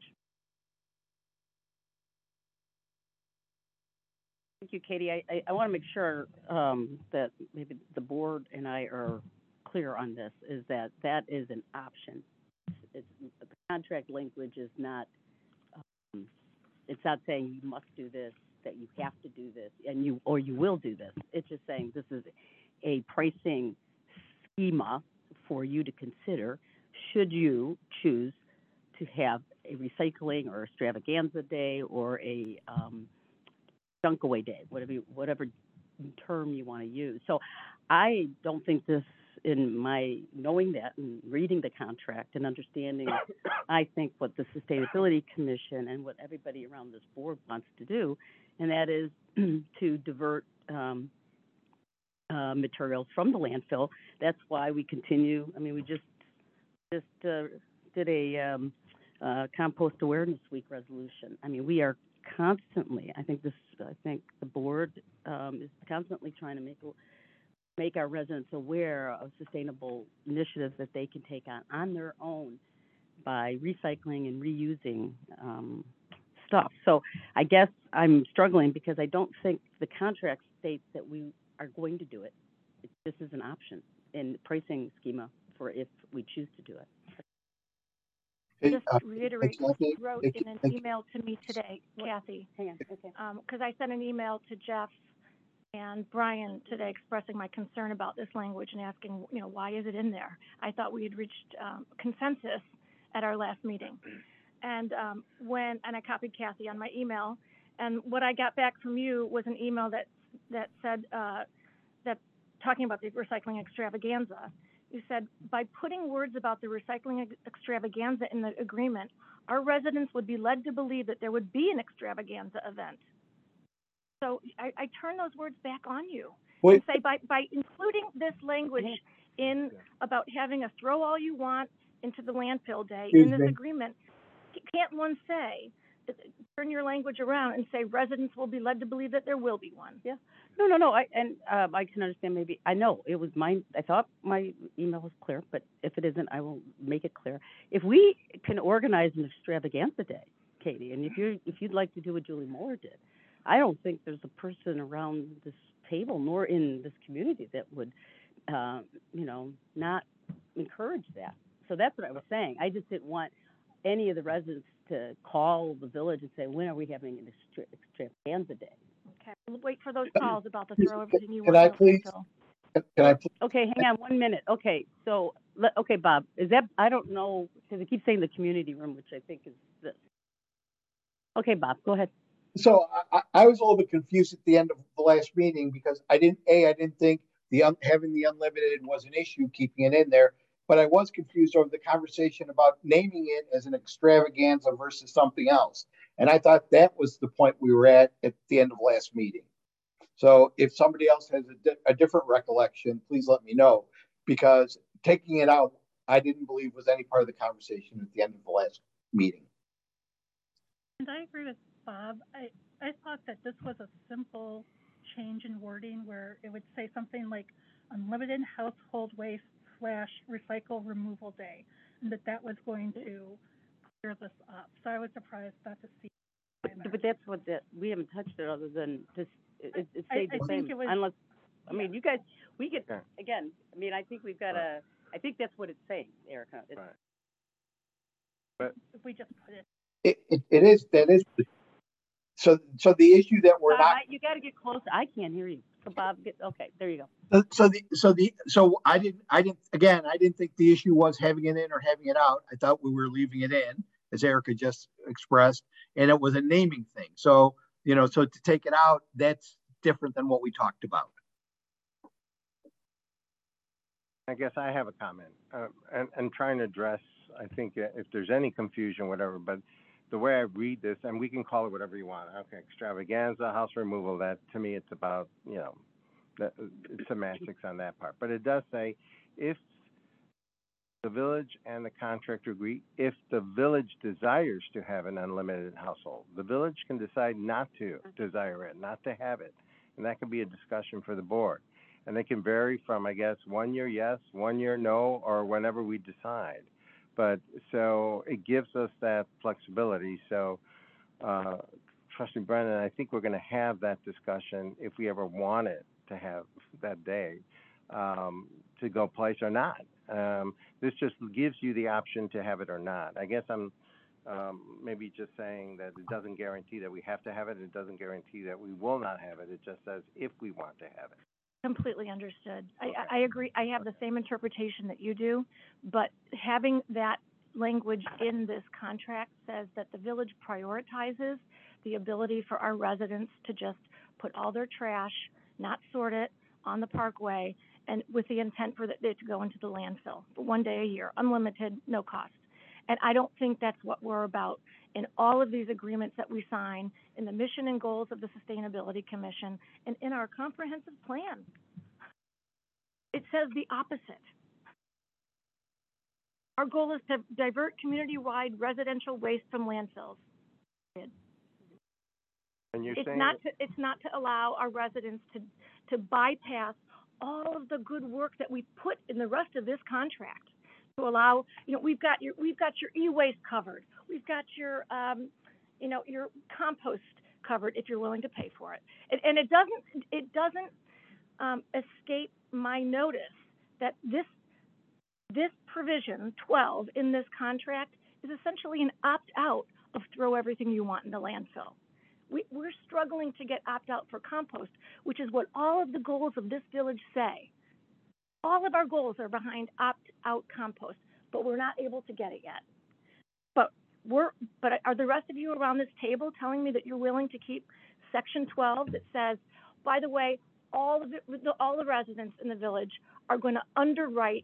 Thank you, Katie. I want to make sure that maybe the board and I are clear on this, is that that is an option. The contract language is not, it's not saying you must do this, that you have to do this, and you will do this. It's just saying this is a pricing schema for you to consider should you choose to have a recycling or extravaganza day or a dunk away day, whatever term you want to use. So I don't think this in my knowing that and reading the contract and understanding, I think, what the Sustainability Commission and what everybody around this board wants to do, and that is to divert materials from the landfill. That's why we continue. I mean, we just did a compost awareness week resolution. I mean, we are constantly. I think the board is constantly trying to make our residents aware of sustainable initiatives that they can take on their own by recycling and reusing stuff. So I guess I'm struggling because I don't think the contract states that we are going to do it. This is an option in the pricing schema for if we choose to do it. Just to reiterate, you wrote in an email to me today, Kathy. Hang on, okay. Because I sent an email to Jeff and Brian today expressing my concern about this language and asking, why is it in there? I thought we had reached consensus at our last meeting. And I copied Kathy on my email, and what I got back from you was an email that said, that talking about the recycling extravaganza, you said, by putting words about the recycling extravaganza in the agreement, our residents would be led to believe that there would be an extravaganza event. So I turn those words back on you and say, by including this language in about having a throw all you want into the landfill day in this agreement, can't one say, turn your language around and say residents will be led to believe that there will be one? Yeah. No. I can understand. Maybe I know it was mine. I thought my email was clear, but if it isn't, I will make it clear. If we can organize an extravaganza day, Katie, and if you'd like to do what Julie Moore did, I don't think there's a person around this table nor in this community that would, not encourage that. So that's what I was saying. I just didn't want any of the residents to call the village and say, when are we having an extravaganza day? Okay, we'll wait for those calls about the throw everything you Can want. Can I please? Okay, hang on 1 minute. Okay, so, okay, Bob, is that, I don't know, because it keeps saying the community room, which I think is this. Okay, Bob, go ahead. So I was a little bit confused at the end of the last meeting because I didn't think having the unlimited was an issue, keeping it in there. But I was confused over the conversation about naming it as an extravaganza versus something else. And I thought that was the point we were at the end of last meeting. So if somebody else has a different recollection, please let me know, because taking it out, I didn't believe was any part of the conversation at the end of the last meeting. And I agree with Bob. I thought that this was a simple change in wording where it would say something like unlimited household waste / recycle removal day, and that was going to clear this up. So I was surprised not to see. But that's what we haven't touched it other than just it stayed the same. Unless, I mean, you guys, we could again. I mean, I think we've got a. I think that's what it's saying, Erica. It's, but if we just put it. It is. That is. So the issue that we're not. You got to get closer. I can't hear you. So Bob, okay, there you go. So I didn't think the issue was having it in or having it out. I thought we were leaving it in, as Erica just expressed, and it was a naming thing. So so to take it out, that's different than what we talked about. I guess I have a comment and trying to address. I think if there's any confusion, whatever, but the way I read this, and we can call it whatever you want. Okay, extravaganza, house removal. That to me, it's about semantics on that part. But it does say if the village and the contractor agree, if the village desires to have an unlimited household, the village can decide not to desire it, not to have it, and that can be a discussion for the board. And they can vary from, I guess, 1 year yes, 1 year no, or whenever we decide. But so it gives us that flexibility. So, Trustee Brennan, I think we're going to have that discussion if we ever wanted to have that day to go place or not. This just gives you the option to have it or not. I guess I'm maybe just saying that it doesn't guarantee that we have to have it. It doesn't guarantee that we will not have it. It just says if we want to have it. Completely understood. I agree. I have the same interpretation that you do, but having that language in this contract says that the village prioritizes the ability for our residents to just put all their trash, not sort it, on the parkway and with the intent for it to go into the landfill, for 1 day a year, unlimited, no cost. And I don't think that's what we're about in all of these agreements that we sign, in the mission and goals of the Sustainability Commission, and in our comprehensive plan. It says the opposite. Our goal is to divert community-wide residential waste from landfills. And you're It's saying, it's not to allow our residents to bypass all of the good work that we put in the rest of this contract. To allow, we've got your e-waste covered. We've got your, your compost covered if you're willing to pay for it. And it doesn't escape my notice that this provision 12 in this contract is essentially an opt-out of throw everything you want in the landfill. We're struggling to get opt-out for compost, which is what all of the goals of this village say. All of our goals are behind opt-out compost, but we're not able to get it yet. But are the rest of you around this table telling me that you're willing to keep Section 12 that says, by the way, all the residents in the village are going to underwrite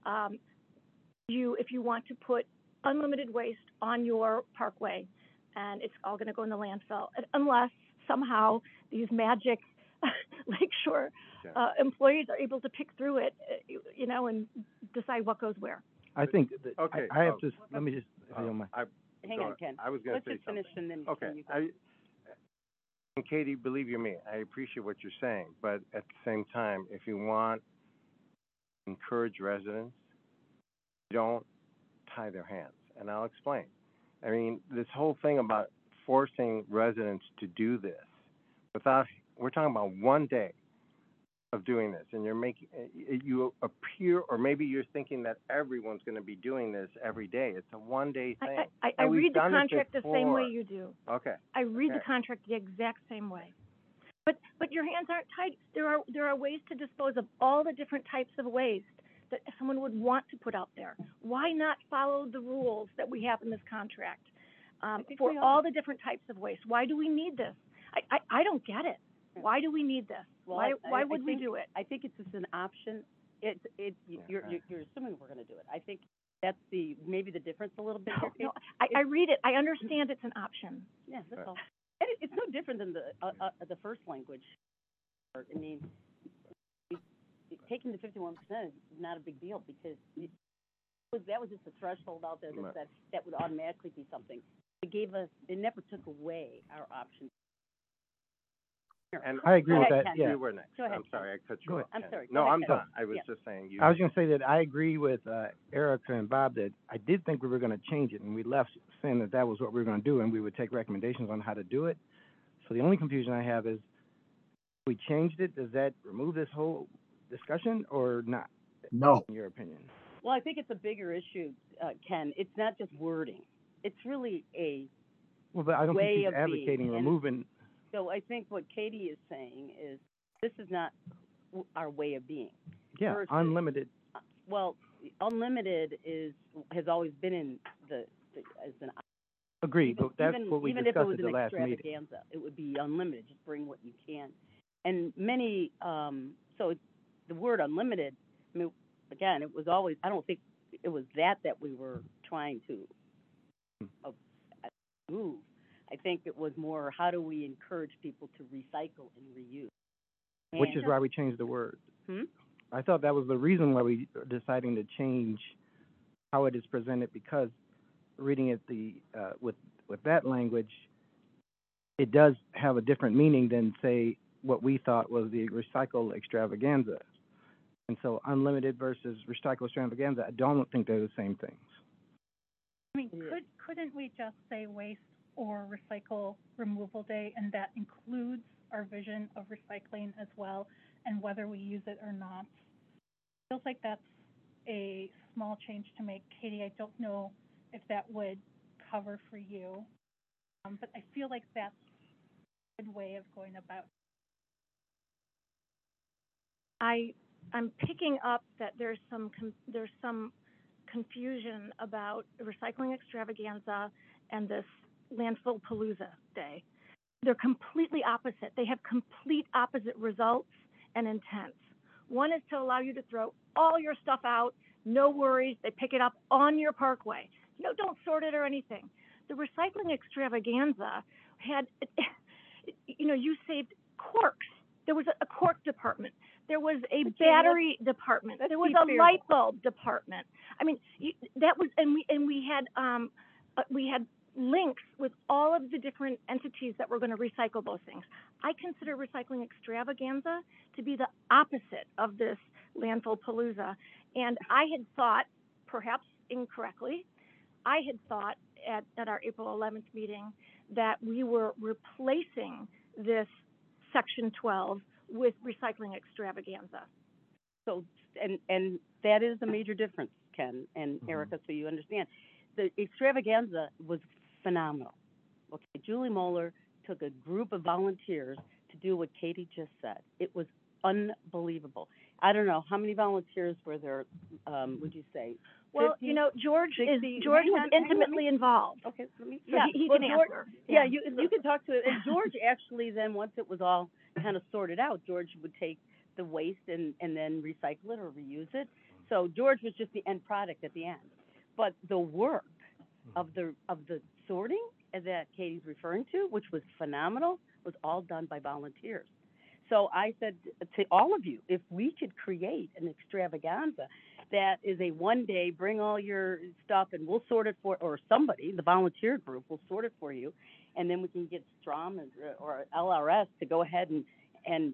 you if you want to put unlimited waste on your parkway, and it's all going to go in the landfill, unless somehow these magic Lakeshore employees are able to pick through it, and decide what goes where. I think that okay. I have to, let me just, if you don't mind. Hang on, Ken. I was going to say Let's just finish and then Okay. you go. And Katie, believe you me, I appreciate what you're saying, but at the same time, if you want to encourage residents, don't tie their hands. And I'll explain. I mean, this whole thing about forcing residents to do this we're talking about 1 day of doing this, and you appear, or maybe you're thinking that everyone's going to be doing this every day. It's a 1 day thing. I read the contract the same way you do. Okay. I read the contract the exact same way. But your hands aren't tied. There are ways to dispose of all the different types of waste that someone would want to put out there. Why not follow the rules that we have in this contract for all the different types of waste? Why do we need this? I don't get it. Why do we need this? Well, why would we do it? I think it's just an option. You're assuming we're going to do it. I think that's maybe the difference a little bit. No, I read it. I understand it's an option. Yeah, that's all. And it's no different than the first language. I mean, taking the 51% is not a big deal because that was just a threshold out there that said that would automatically be something. It never took away our options. And I agree with ahead, that. Ken. Yeah. You were next. Go ahead, I'm sorry, I cut you Go off. I'm Ken. sorry. No, Go ahead, I'm Ken. done. I was Yeah. just saying you. I was going to say that I agree with Erica and Bob that I did think we were going to change it, and we left saying that was what we were going to do, and we would take recommendations on how to do it. So the only confusion I have is, if we changed it, does that remove this whole discussion or not? No. In your opinion? Well, I think it's a bigger issue, Ken. It's not just wording. It's really a Well, but I don't think way she's of advocating being. removing. So I think what Katie is saying is this is not our way of being. Yeah, Versus- unlimited. Well, unlimited has always been in as an Agreed, but that's even, what we even if it discussed was at the an last meeting. extravaganza, it would be unlimited. Just bring what you can. And many, so the word unlimited, I mean, again, it was always, I don't think it was that we were trying to move. I think it was more, how do we encourage people to recycle and reuse? Which is why we changed the word. I thought that was the reason why we were deciding to change how it is presented, because reading it with that language, it does have a different meaning than, say, what we thought was the recycle extravaganza. And so unlimited versus recycle extravaganza, I don't think they're the same things. I mean, couldn't we just say waste or recycle removal day, and that includes our vision of recycling as well, and whether we use it or not? Feels like that's a small change to make. Katie, I don't know if that would cover for you, but I feel like that's a good way of going about it. I'm picking up that there's some confusion about recycling extravaganza and this landfill palooza day. They're completely opposite. They have complete opposite results and intents. One is to allow you to throw all your stuff out, no worries, they pick it up on your parkway. Don't sort it or anything. The recycling extravaganza had, you saved corks. There was a cork department. There was a battery department. There was a light bulb department. I mean, that was, and we had links with all of the different entities that were going to recycle those things. I consider recycling extravaganza to be the opposite of this landfill palooza. And I had thought, perhaps incorrectly, at our April 11th meeting that we were replacing this Section 12 with recycling extravaganza. So, and that is a major difference, Ken and Erica, so you understand. The extravaganza was phenomenal. Okay, Julie Moeller took a group of volunteers to do what Katie just said. It was unbelievable. I don't know, how many volunteers were there, would you say? Well, 50, George 60? was intimately involved. Okay, let me. So Yeah, he well, can George, answer. yeah, you can talk to it. And George actually then, once it was all kind of sorted out, George would take the waste and then recycle it or reuse it. So George was just the end product at the end. But the work of the sorting that Katie's referring to, which was phenomenal, was all done by volunteers. So I said to all of you, if we could create an extravaganza that is a one day, bring all your stuff and we'll sort it for, or somebody, the volunteer group will sort it for you, and then we can get Strom or LRS to go ahead and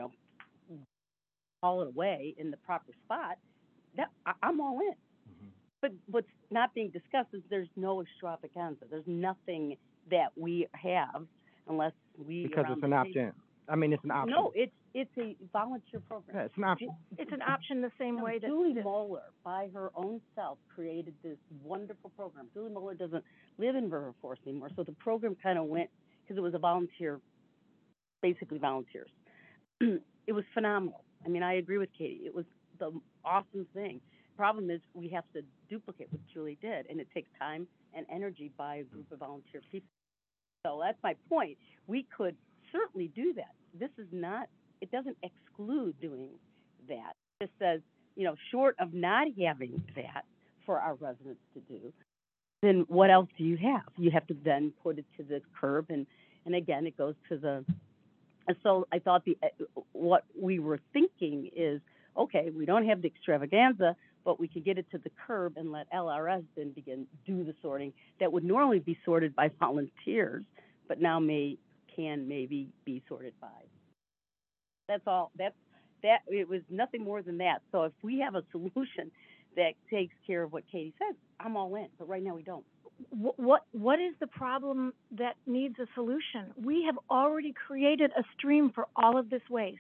haul it away in the proper spot, that I'm all in. But what's not being discussed is there's no extravaganza. There's nothing that we have unless we. Because it's an option. I mean, it's an option. No, it's a volunteer program. Yeah, it's an option. It's an option the same way that Julie Moeller, by her own self, created this wonderful program. Julie Moeller doesn't live in River Forest anymore, so the program kind of went, because it was a volunteer, basically volunteers. It was phenomenal. I mean, I agree with Katie. It was the awesome thing. Problem is, we have to duplicate what Julie did, and it takes time and energy by a group of volunteer people. So that's my point. We could certainly do that. This is not, it doesn't exclude doing that. It just says, short of not having that for our residents to do, then what else do you have? You have to then put it to the curb, and again, it goes to the, so I thought what we were thinking is, okay, we don't have the extravaganza, but we could get it to the curb and let LRS then do the sorting that would normally be sorted by volunteers, but now can maybe be sorted by. That's all. That it was nothing more than that. So if we have a solution that takes care of what Katie said, I'm all in. But right now we don't. What is the problem that needs a solution? We have already created a stream for all of this waste.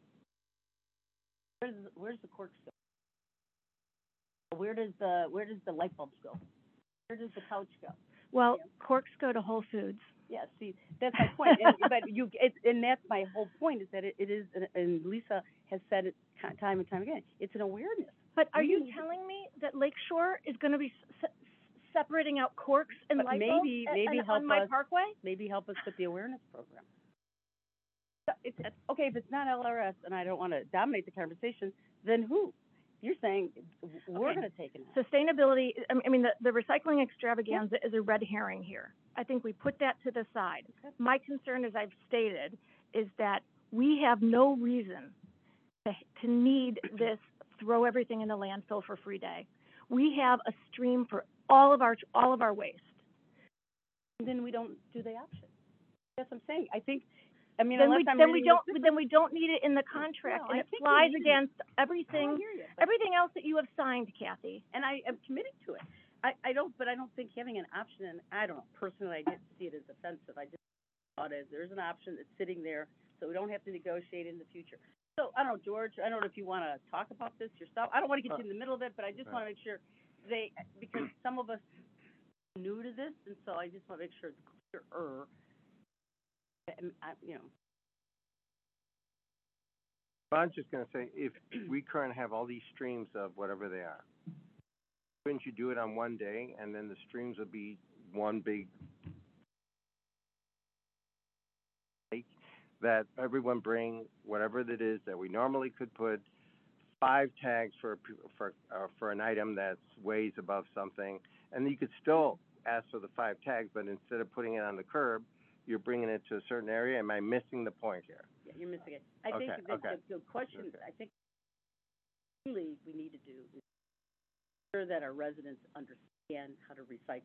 Where's the corks go? Where does the light bulbs go? Where does the couch go? Well, corks go to Whole Foods. Yeah, see, that's my point. And that's my whole point is that it is, and Lisa has said it time and time again, it's an awareness. But are you telling me that Lakeshore is going to be separating out corks and light bulbs on my parkway? Maybe help us with the awareness program. Okay, if it's not LRS, and I don't want to dominate the conversation, then who? You're saying we're going to take it out. Sustainability, I mean, the recycling extravaganza is a red herring here. I think we put that to the side. Okay. My concern, as I've stated, is that we have no reason to need this throw everything in the landfill for free day. We have a stream for all of our waste. And then we don't do the option. That's what I'm saying. I think. Then we don't need it in the contract, and it flies against everything else that you have signed, Kathy. And I am committed to it. I don't think having an option, and I don't know, personally, I didn't see it as offensive. I just thought there's an option that's sitting there, so we don't have to negotiate in the future. So, I don't know, George, I don't know if you want to talk about this yourself. I don't want to get you in the middle of it, but I just want to make sure because some of us are new to this, and so I just want to make sure it's clearer. I'm just going to say, if we currently have all these streams of whatever they are, couldn't you do it on one day, and then the streams would be one big lake that everyone bring whatever it is that we normally could put 5 tags for an item that weighs above something, and you could still ask for the 5 tags, but instead of putting it on the curb, you're bringing it to a certain area. Am I missing the point here? Yeah, you're missing it. I think the question, I think really we need to do is ensure that our residents understand how to recycle.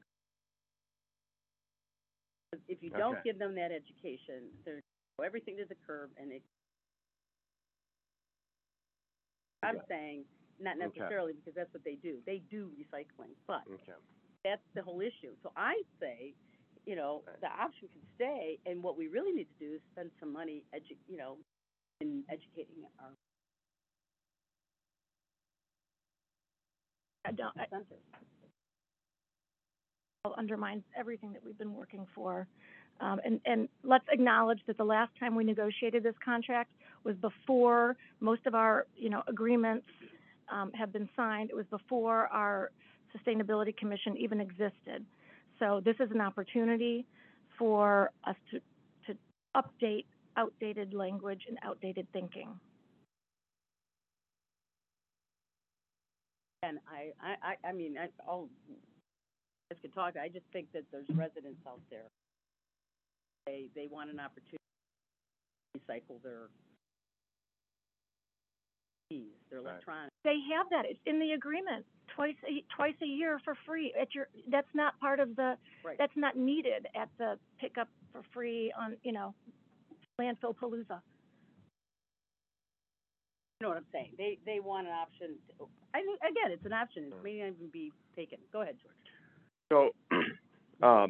If you don't give them that education, they're everything to the curb, and I'm saying not necessarily because that's what they do. They do recycling, but that's the whole issue. So I say, you know, the option can stay, and what we really need to do is spend some money, in educating our centers. Undermines everything that we've been working for. And let's acknowledge that the last time we negotiated this contract was before most of our, agreements have been signed. It was before our Sustainability Commission even existed. So this is an opportunity for us to update outdated language and outdated thinking. And I mean, all guys could talk. I just think that there's residents out there. They want an opportunity to recycle their keys, their electronics. They have that. It's in the agreement. Twice a year for free. That's not part of the. Right. That's not needed at the pickup for free on landfill palooza. You know what I'm saying? They want an option. Again, it's an option. It may not even be taken. Go ahead, George. So,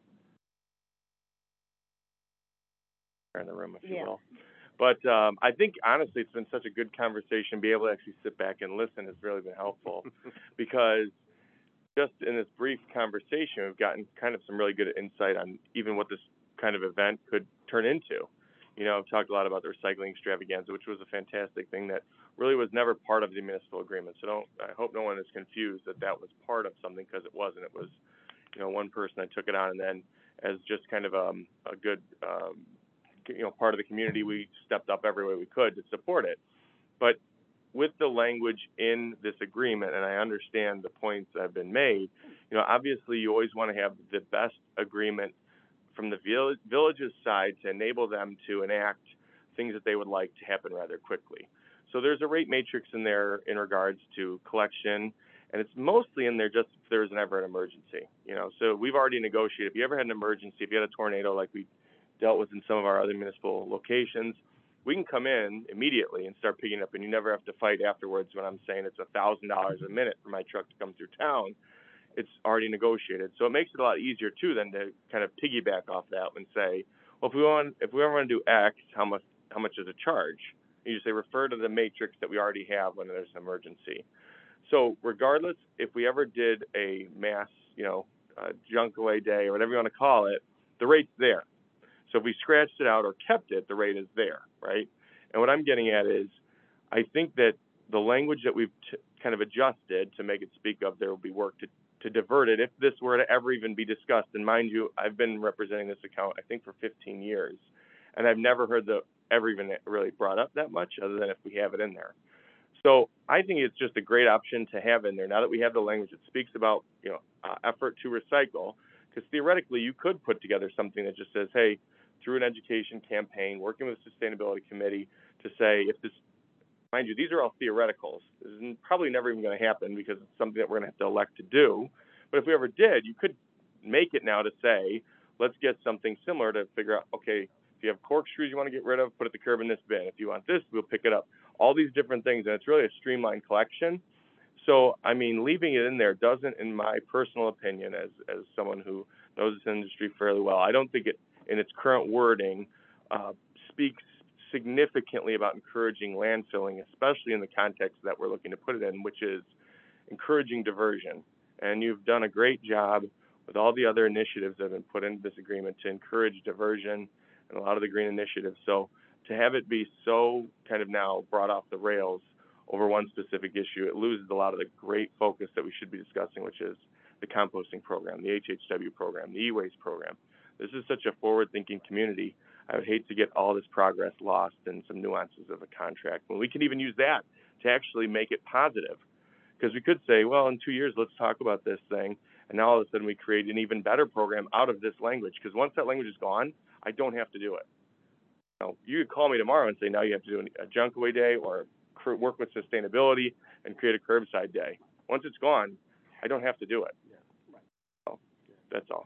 in the room, if you will. But I think, honestly, it's been such a good conversation. Be able to actually sit back and listen has really been helpful because just in this brief conversation, we've gotten kind of some really good insight on even what this kind of event could turn into. I've talked a lot about the recycling extravaganza, which was a fantastic thing that really was never part of the municipal agreement. So I hope no one is confused that that was part of something, because it wasn't. It was, one person that took it on, and then as just kind of a good, part of the community, we stepped up every way we could to support it. But with the language in this agreement, and I understand the points that have been made, obviously you always want to have the best agreement from the village's side to enable them to enact things that they would like to happen rather quickly. So there's a rate matrix in there in regards to collection, and it's mostly in there just if there's ever an emergency. So we've already negotiated. If you ever had an emergency, if you had a tornado like we dealt with in some of our other municipal locations, we can come in immediately and start picking up, and you never have to fight afterwards when I'm saying it's $1,000 a minute for my truck to come through town. It's already negotiated. So it makes it a lot easier too than to kind of piggyback off that and say, well, if we ever want to do X, how much is a charge? And you say refer to the matrix that we already have when there's an emergency. So regardless, if we ever did a mass, junk away day or whatever you want to call it, the rate's there. So if we scratched it out or kept it, the rate is there, right? And what I'm getting at is, I think that the language that we've kind of adjusted to make it speak of there will be work to divert it if this were to ever even be discussed. And mind you, I've been representing this account, I think, for 15 years, and I've never heard ever even really brought up that much other than if we have it in there. So I think it's just a great option to have in there now that we have the language that speaks about, effort to recycle, because theoretically you could put together something that just says, hey, through an education campaign, working with the Sustainability Committee to say, if this, mind you, these are all theoreticals. This is probably never even going to happen because it's something that we're going to have to elect to do. But if we ever did, you could make it now to say, let's get something similar to figure out, okay, if you have corkscrews you want to get rid of, put at the curb in this bin. If you want this, we'll pick it up. All these different things, and it's really a streamlined collection. So, I mean, leaving it in there doesn't, in my personal opinion, as someone who knows this industry fairly well, I don't think it, in its current wording, speaks significantly about encouraging landfilling, especially in the context that we're looking to put it in, which is encouraging diversion. And you've done a great job with all the other initiatives that have been put into this agreement to encourage diversion and a lot of the green initiatives. So to have it be so kind of now brought off the rails over one specific issue, it loses a lot of the great focus that we should be discussing, which is the composting program, the HHW program, the e-waste program. This is such a forward-thinking community. I would hate to get all this progress lost in some nuances of a contract when we can even use that to actually make it positive. Because we could say, well, in 2 years, let's talk about this thing, and now all of a sudden we create an even better program out of this language. Because once that language is gone, I don't have to do it. You could call me tomorrow and say, now you have to do a junk away day or work with sustainability and create a curbside day. Once it's gone, I don't have to do it. So that's all.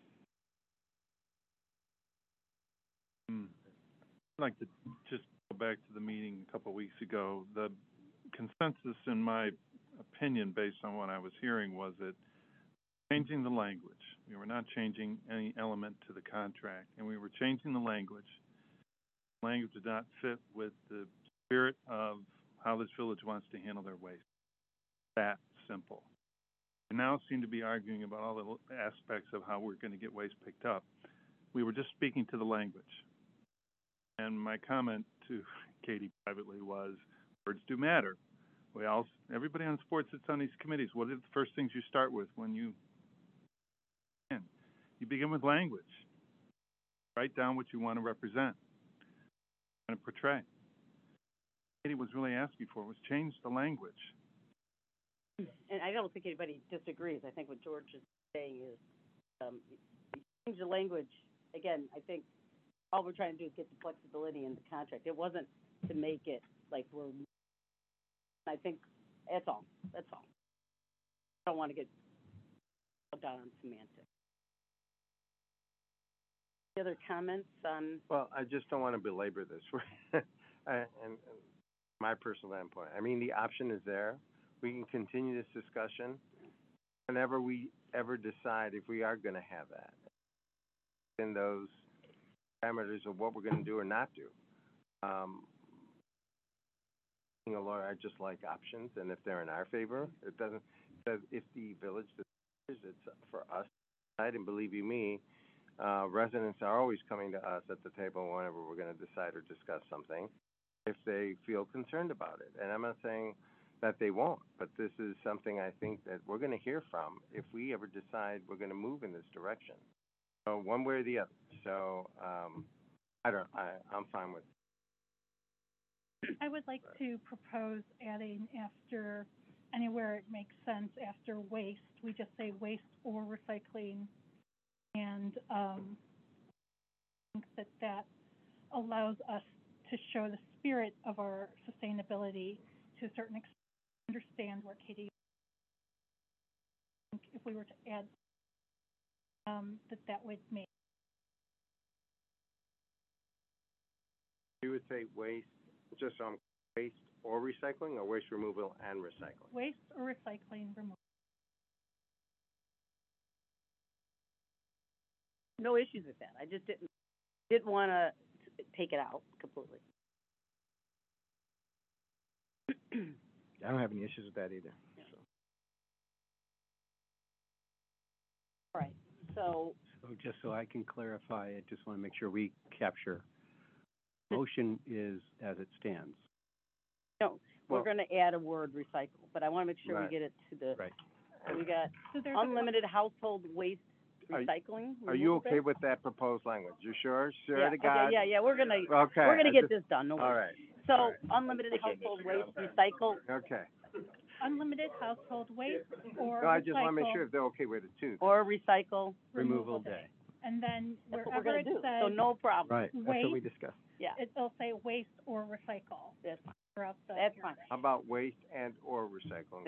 I'd like to just go back to the meeting a couple of weeks ago. The consensus, in my opinion, based on what I was hearing, was that changing the language. We were not changing any element to the contract, and we were changing the language. Language did not fit with the spirit of how this village wants to handle their waste. That simple. We now seem to be arguing about all the aspects of how we're going to get waste picked up. We were just speaking to the language. And my comment to Katie privately was, words do matter. Everybody on sports sits on these committees. What are the first things you start with when you begin? You begin with language. Write down what you want to represent and portray. Katie was really asking for was change the language. And I don't think anybody disagrees. I think what George is saying is, change the language. Again, I think all we're trying to do is get the flexibility in the contract. It wasn't to make it like I think that's all. That's all. I don't want to get down on semantics. Any other comments on? Well, I just don't want to belabor this. and my personal standpoint, I mean, the option is there. We can continue this discussion whenever we ever decide if we are going to have that. In those parameters of what we're going to do or not do. Being a lawyer, I just like options, and if they're in our favor, it doesn't. If the village decides, it's for us to decide. And believe you me, residents are always coming to us at the table whenever we're going to decide or discuss something, if they feel concerned about it. And I'm not saying that they won't, but this is something I think that we're going to hear from if we ever decide we're going to move in this direction. So one way or the other. So I'm fine with it. I would like to propose adding after, anywhere it makes sense, after waste, we just say waste or recycling. And I think that allows us to show the spirit of our sustainability to a certain extent. Understand what Katie, if we were to add that would make. You would say waste, just waste or recycling, or waste removal and recycling? Waste or recycling removal. No issues with that. I just didn't want to take it out completely. I don't have any issues with that either. Yeah. All right. So just so I can clarify, I just want to make sure we capture. Motion is as it stands. No, we're going to add a word recycle, but I want to make sure we get it to the. Right. So we got unlimited household waste recycling. Are you okay with that proposed language? You sure? Sure yeah, to God? Okay, yeah. We're gonna get this done. No worries. All right. So unlimited household waste recycle. Okay. Unlimited household waste or No, I just want to make sure if they're okay with it too. Or recycle removal day. And then that's what we're wherever gonna it do. says So no problem. Right. That's what we discussed. Yeah. It'll say waste or recycle. That's fine. Throughout the That's fine. How about waste and or recycling?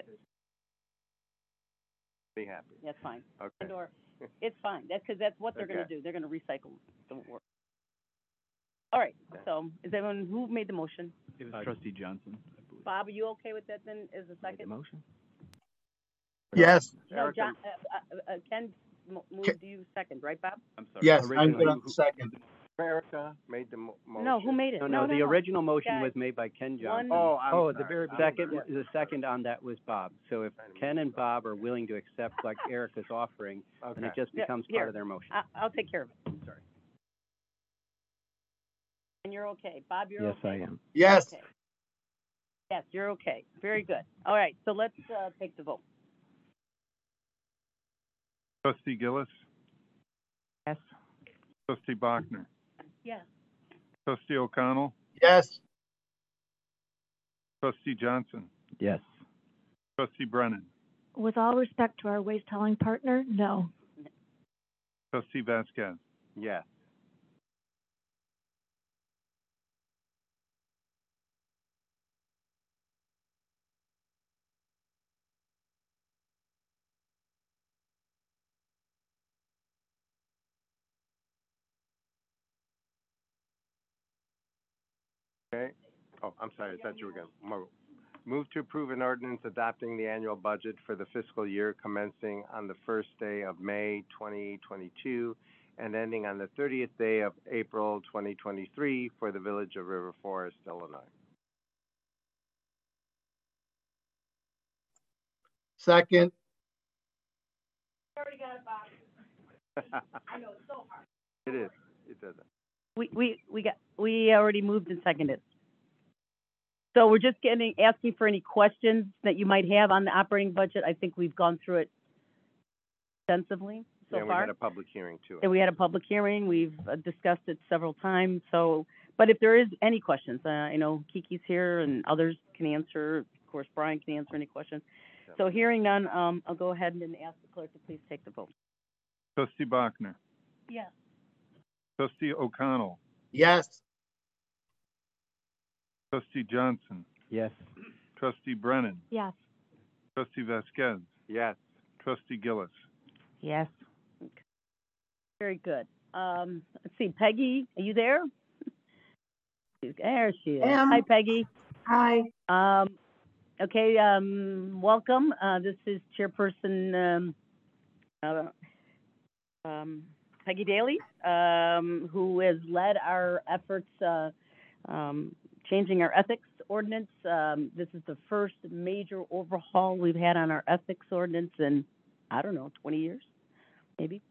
Be happy. That's fine. Okay. And or, it's fine. That's because that's what they're Okay. going to do. They're going to recycle the work. All right. So is everyone who made the motion? It was Trustee Johnson, I believe. Bob, are you okay with that then? As a Made the second? motion? Yes. No, John. Ken moved. Do you second, right, Bob? I'm sorry. Yes, I'm good on the second. Erica made the motion. No, who made it? No, the original motion Guys, was made by Ken Johnson. The very The second on that was Bob. So if Ken and Bob are willing to accept like Erica's offering, then it just becomes part of their motion. I'll take care of it. Sorry. And you're okay. Bob, you're Yes, okay? I am. Yes. Okay. Yes, you're okay. Very good. All right, so let's take the vote. Trustee Gillis, Yes. Trustee Bachner, Yes. Trustee O'Connell, Yes. Trustee Johnson. Yes. Trustee Brennan. With all respect to our waste hauling partner, no. Trustee Vasquez. Yes. Okay. Oh, I'm sorry, I thought you were going to move to approve an ordinance adopting the annual budget for the fiscal year commencing on the first day of May 2022 and ending on the 30th day of April 2023 for the Village of River Forest, Illinois. Second. Already got it, Bob. I know, it's so hard. It is. It doesn't. We already moved and seconded. So we're just asking for any questions that you might have on the operating budget. I think we've gone through it extensively so far. And we had a public hearing too. And we had a public hearing. We've discussed it several times. So, but if there is any questions, I know Kiki's here and others can answer. Of course, Brian can answer any questions. So hearing none, I'll go ahead and ask the clerk to please take the vote. Trustee Bachner. Yes. Trustee O'Connell. Yes. Trustee Johnson. Yes. Trustee Brennan. Yes. Trustee Vasquez. Yes. Trustee Gillis. Yes. Okay. Very good. Let's see, Peggy, are you there? There she is. Hi, Peggy. Hi. Okay, welcome. This is Chairperson Peggy Daly, who has led our efforts changing our ethics ordinance. This is the first major overhaul we've had on our ethics ordinance in, I don't know, 20 years, maybe.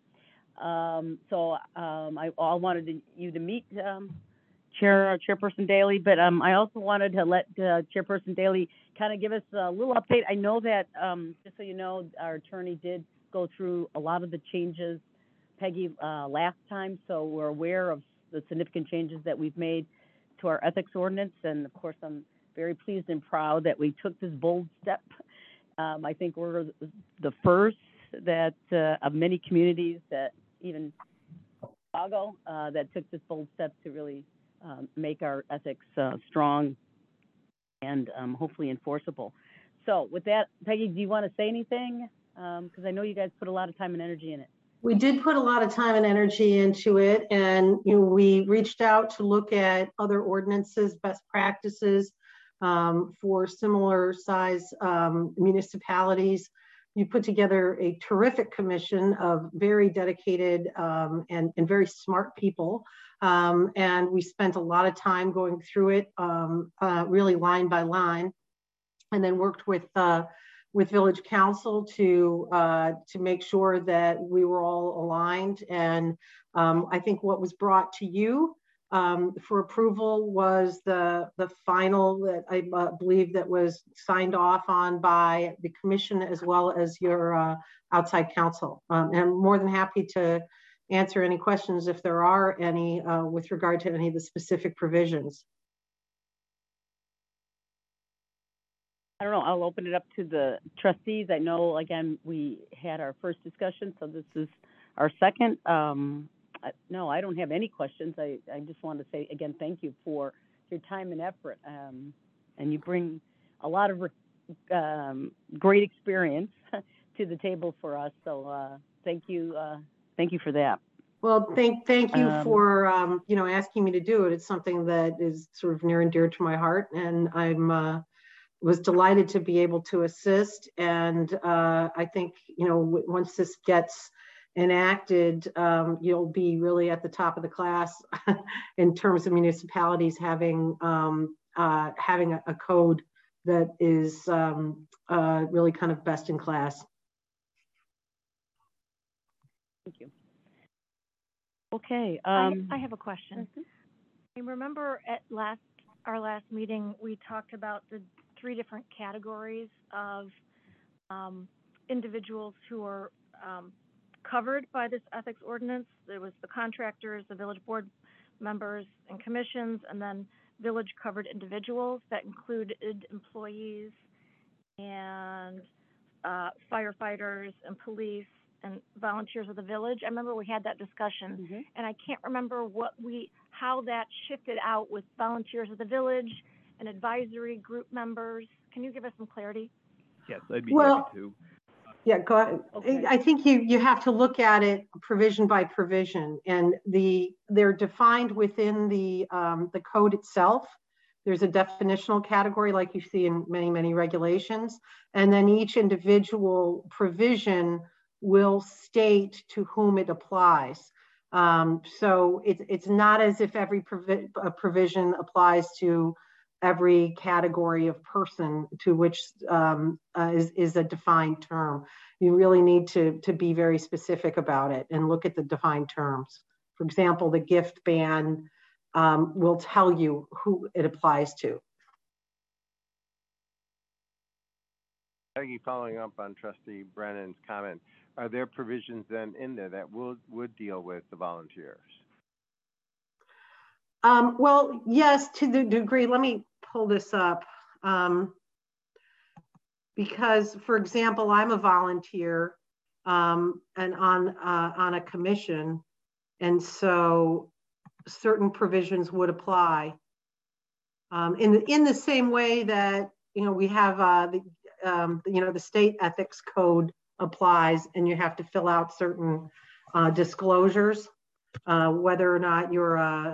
I wanted you to meet Chairperson Daly, but I also wanted to let Chairperson Daly kind of give us a little update. I know that, just so you know, our attorney did go through a lot of the changes, Peggy, last time, so we're aware of the significant changes that we've made to our ethics ordinance, and of course, I'm very pleased and proud that we took this bold step. I think we're the first that of many communities that even Chicago that took this bold step to really make our ethics strong and hopefully enforceable. So with that, Peggy, do you want to say anything? Because I know you guys put a lot of time and energy in it. We did put a lot of time and energy into it, and we reached out to look at other ordinances, best practices for similar size municipalities. You put together a terrific commission of very dedicated and very smart people, and we spent a lot of time going through it, really line by line, and then worked with Village Council to make sure that we were all aligned. And I think what was brought to you for approval was the final that I believe that was signed off on by the commission as well as your outside counsel. And I'm more than happy to answer any questions if there are any with regard to any of the specific provisions. I don't know, I'll open it up to the trustees. I know, again, we had our first discussion, so this is our second. No, I don't have any questions. I just want to say, again, thank you for your time and effort. And you bring a lot of great experience to the table for us. So thank you for that. Well, thank you for asking me to do it. It's something that is sort of near and dear to my heart, and I'm was delighted to be able to assist. And I think once this gets enacted, you'll be really at the top of the class in terms of municipalities having a code that is really kind of best in class. Thank you. Okay. I have a question. I remember at our last meeting, we talked about the 3 different categories of individuals who are covered by this ethics ordinance. There was the contractors, the village board members and commissions, and then village-covered individuals that included employees and firefighters and police and volunteers of the village. I remember we had that discussion, and I can't remember how that shifted out with volunteers of the village and advisory group members. Can you give us some clarity? Yes, I'd be happy to. Yeah, go ahead. Okay. I think you have to look at it provision by provision, and they're defined within the code itself. There's a definitional category like you see in many regulations, and then each individual provision will state to whom it applies. So it's not as if every provision applies to every category of person to which is a defined term. You really need to be very specific about it and look at the defined terms. For example, the gift ban will tell you who it applies to. Peggy, following up on Trustee Brennan's comment, are there provisions then in there that would deal with the volunteers? Well, yes, to the degree, let me pull this up. Because, for example, I'm a volunteer and on a commission, and so certain provisions would apply. In the same way that, we have the state ethics code applies, and you have to fill out certain disclosures, whether or not you're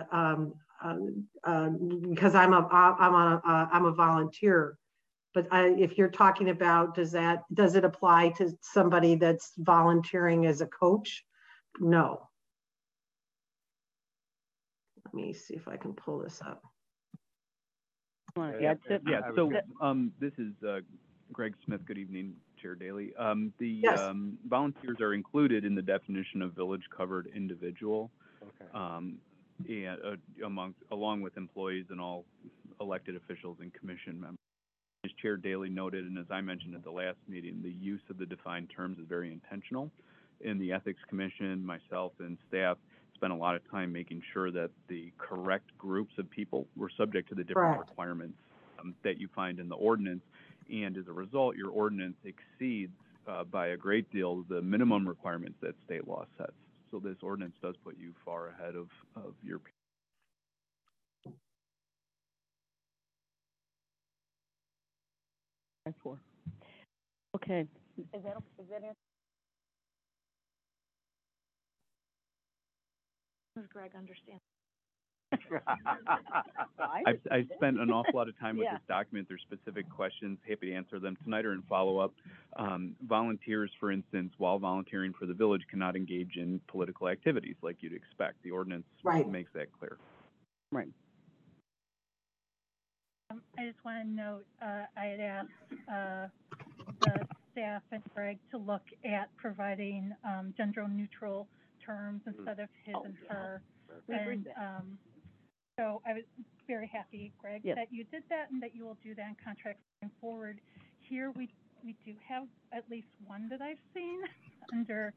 because I'm a volunteer. But if you're talking about, does it apply to somebody that's volunteering as a coach? No. Let me see if I can pull this up. Yeah, so this is Greg Smith. Good evening, Chair Daly. Yes. Volunteers are included in the definition of village-covered individual, Okay. and along with employees and all elected officials and commission members. As Chair Daly noted, and as I mentioned at the last meeting, the use of the defined terms is very intentional. In the Ethics Commission, myself and staff spent a lot of time making sure that the correct groups of people were subject to the different requirements that you find in the ordinance. And as a result, your ordinance exceeds by a great deal the minimum requirements that state law sets. So this ordinance does put you far ahead of your peers. Okay. Is that it? Does Greg understand? I've spent an awful lot of time with this document. There's specific questions. Happy to answer them tonight or in follow-up. Volunteers, for instance, while volunteering for the village, cannot engage in political activities like you'd expect. The ordinance makes that clear. Right. I just want to note, I had asked the staff and Greg to look at providing gender-neutral terms instead of his and her. And so I was very happy, Greg, that you did that and that you will do that in contracts going forward. Here we do have at least one that I've seen under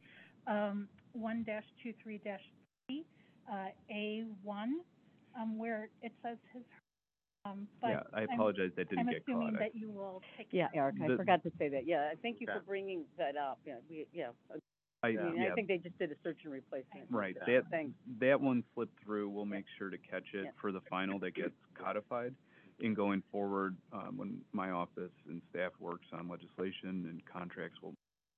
1-23-3, A1, where it says his. But I apologize that didn't get caught. I'm assuming that you will take Eric, I forgot to say that. Thank you for bringing that up. I think they just did a search and replacement. Right. That one slipped through. We'll make sure to catch it for the final that gets codified. In going forward, when my office and staff works on legislation and contracts, we'll.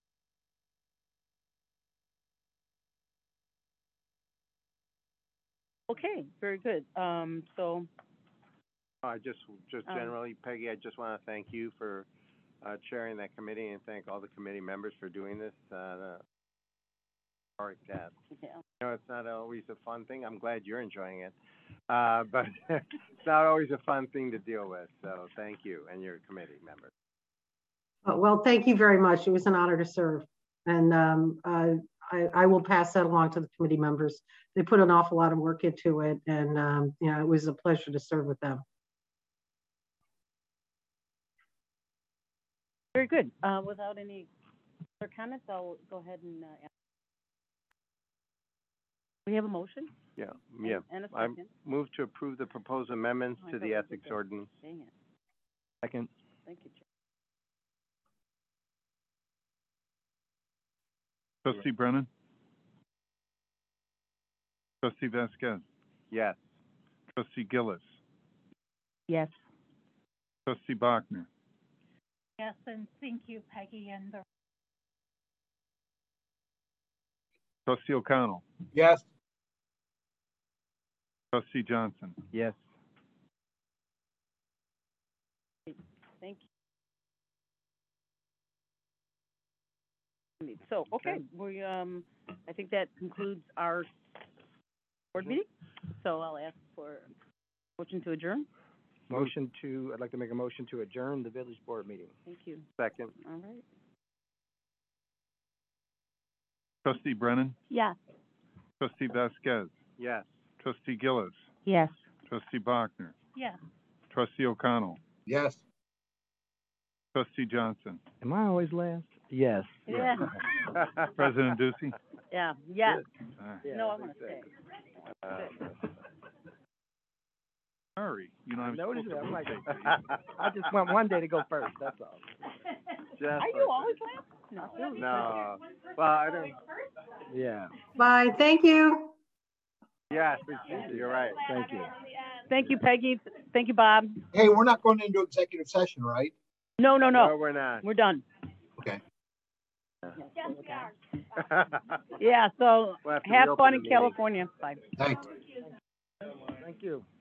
Okay, very good. So. I just generally, Peggy, I just want to thank you for chairing that committee and thank all the committee members for doing this. It's not always a fun thing. I'm glad you're enjoying it, but it's not always a fun thing to deal with. So thank you and your committee members. Well, thank you very much. It was an honor to serve, and I will pass that along to the committee members. They put an awful lot of work into it, and it was a pleasure to serve with them. Very good. Without any other comments, I'll go ahead and we have a motion. Yeah. And a I second. move to approve the proposed amendments Oh, I to thought the we did ethics that. ordinance. Dang it. Second. Thank you, Chair. Trustee Brennan? Trustee Vasquez? Yes. Trustee Gillis? Yes. Trustee Bachner? Yes, and thank you, Peggy, and the Trustee O'Connell? Yes. Trustee Johnson? Yes. Thank you. So, okay, we, I think that concludes our board meeting. So I'll ask for a motion to adjourn. I'd like to make a motion to adjourn the village board meeting. Thank you. Second. All right. Trustee Brennan? Yes. Trustee Vasquez? Yes. Trustee Gillis? Yes. Trustee Bachner? yes. Trustee O'Connell? Yes. Trustee Johnson? Am I always last? Yes. Yeah. President Ducey? Yeah, yeah. All right. Yeah, No, I I want to think stay. Sorry, you know, I I'm noticed supposed it. to I'm like, rotate. I just want one day to go first, that's all. Are you always last? No. No. Well, I don't. Yeah, Bye, thank you. Yes, you're right. thank you. Thank you, Peggy. Thank you, Bob. Hey, we're not going into executive session, right? No, no, No, no. we're not. We're done. Okay. Yeah, so We'll have to have reopen fun the in meeting. California. Bye. Thanks. Thank you.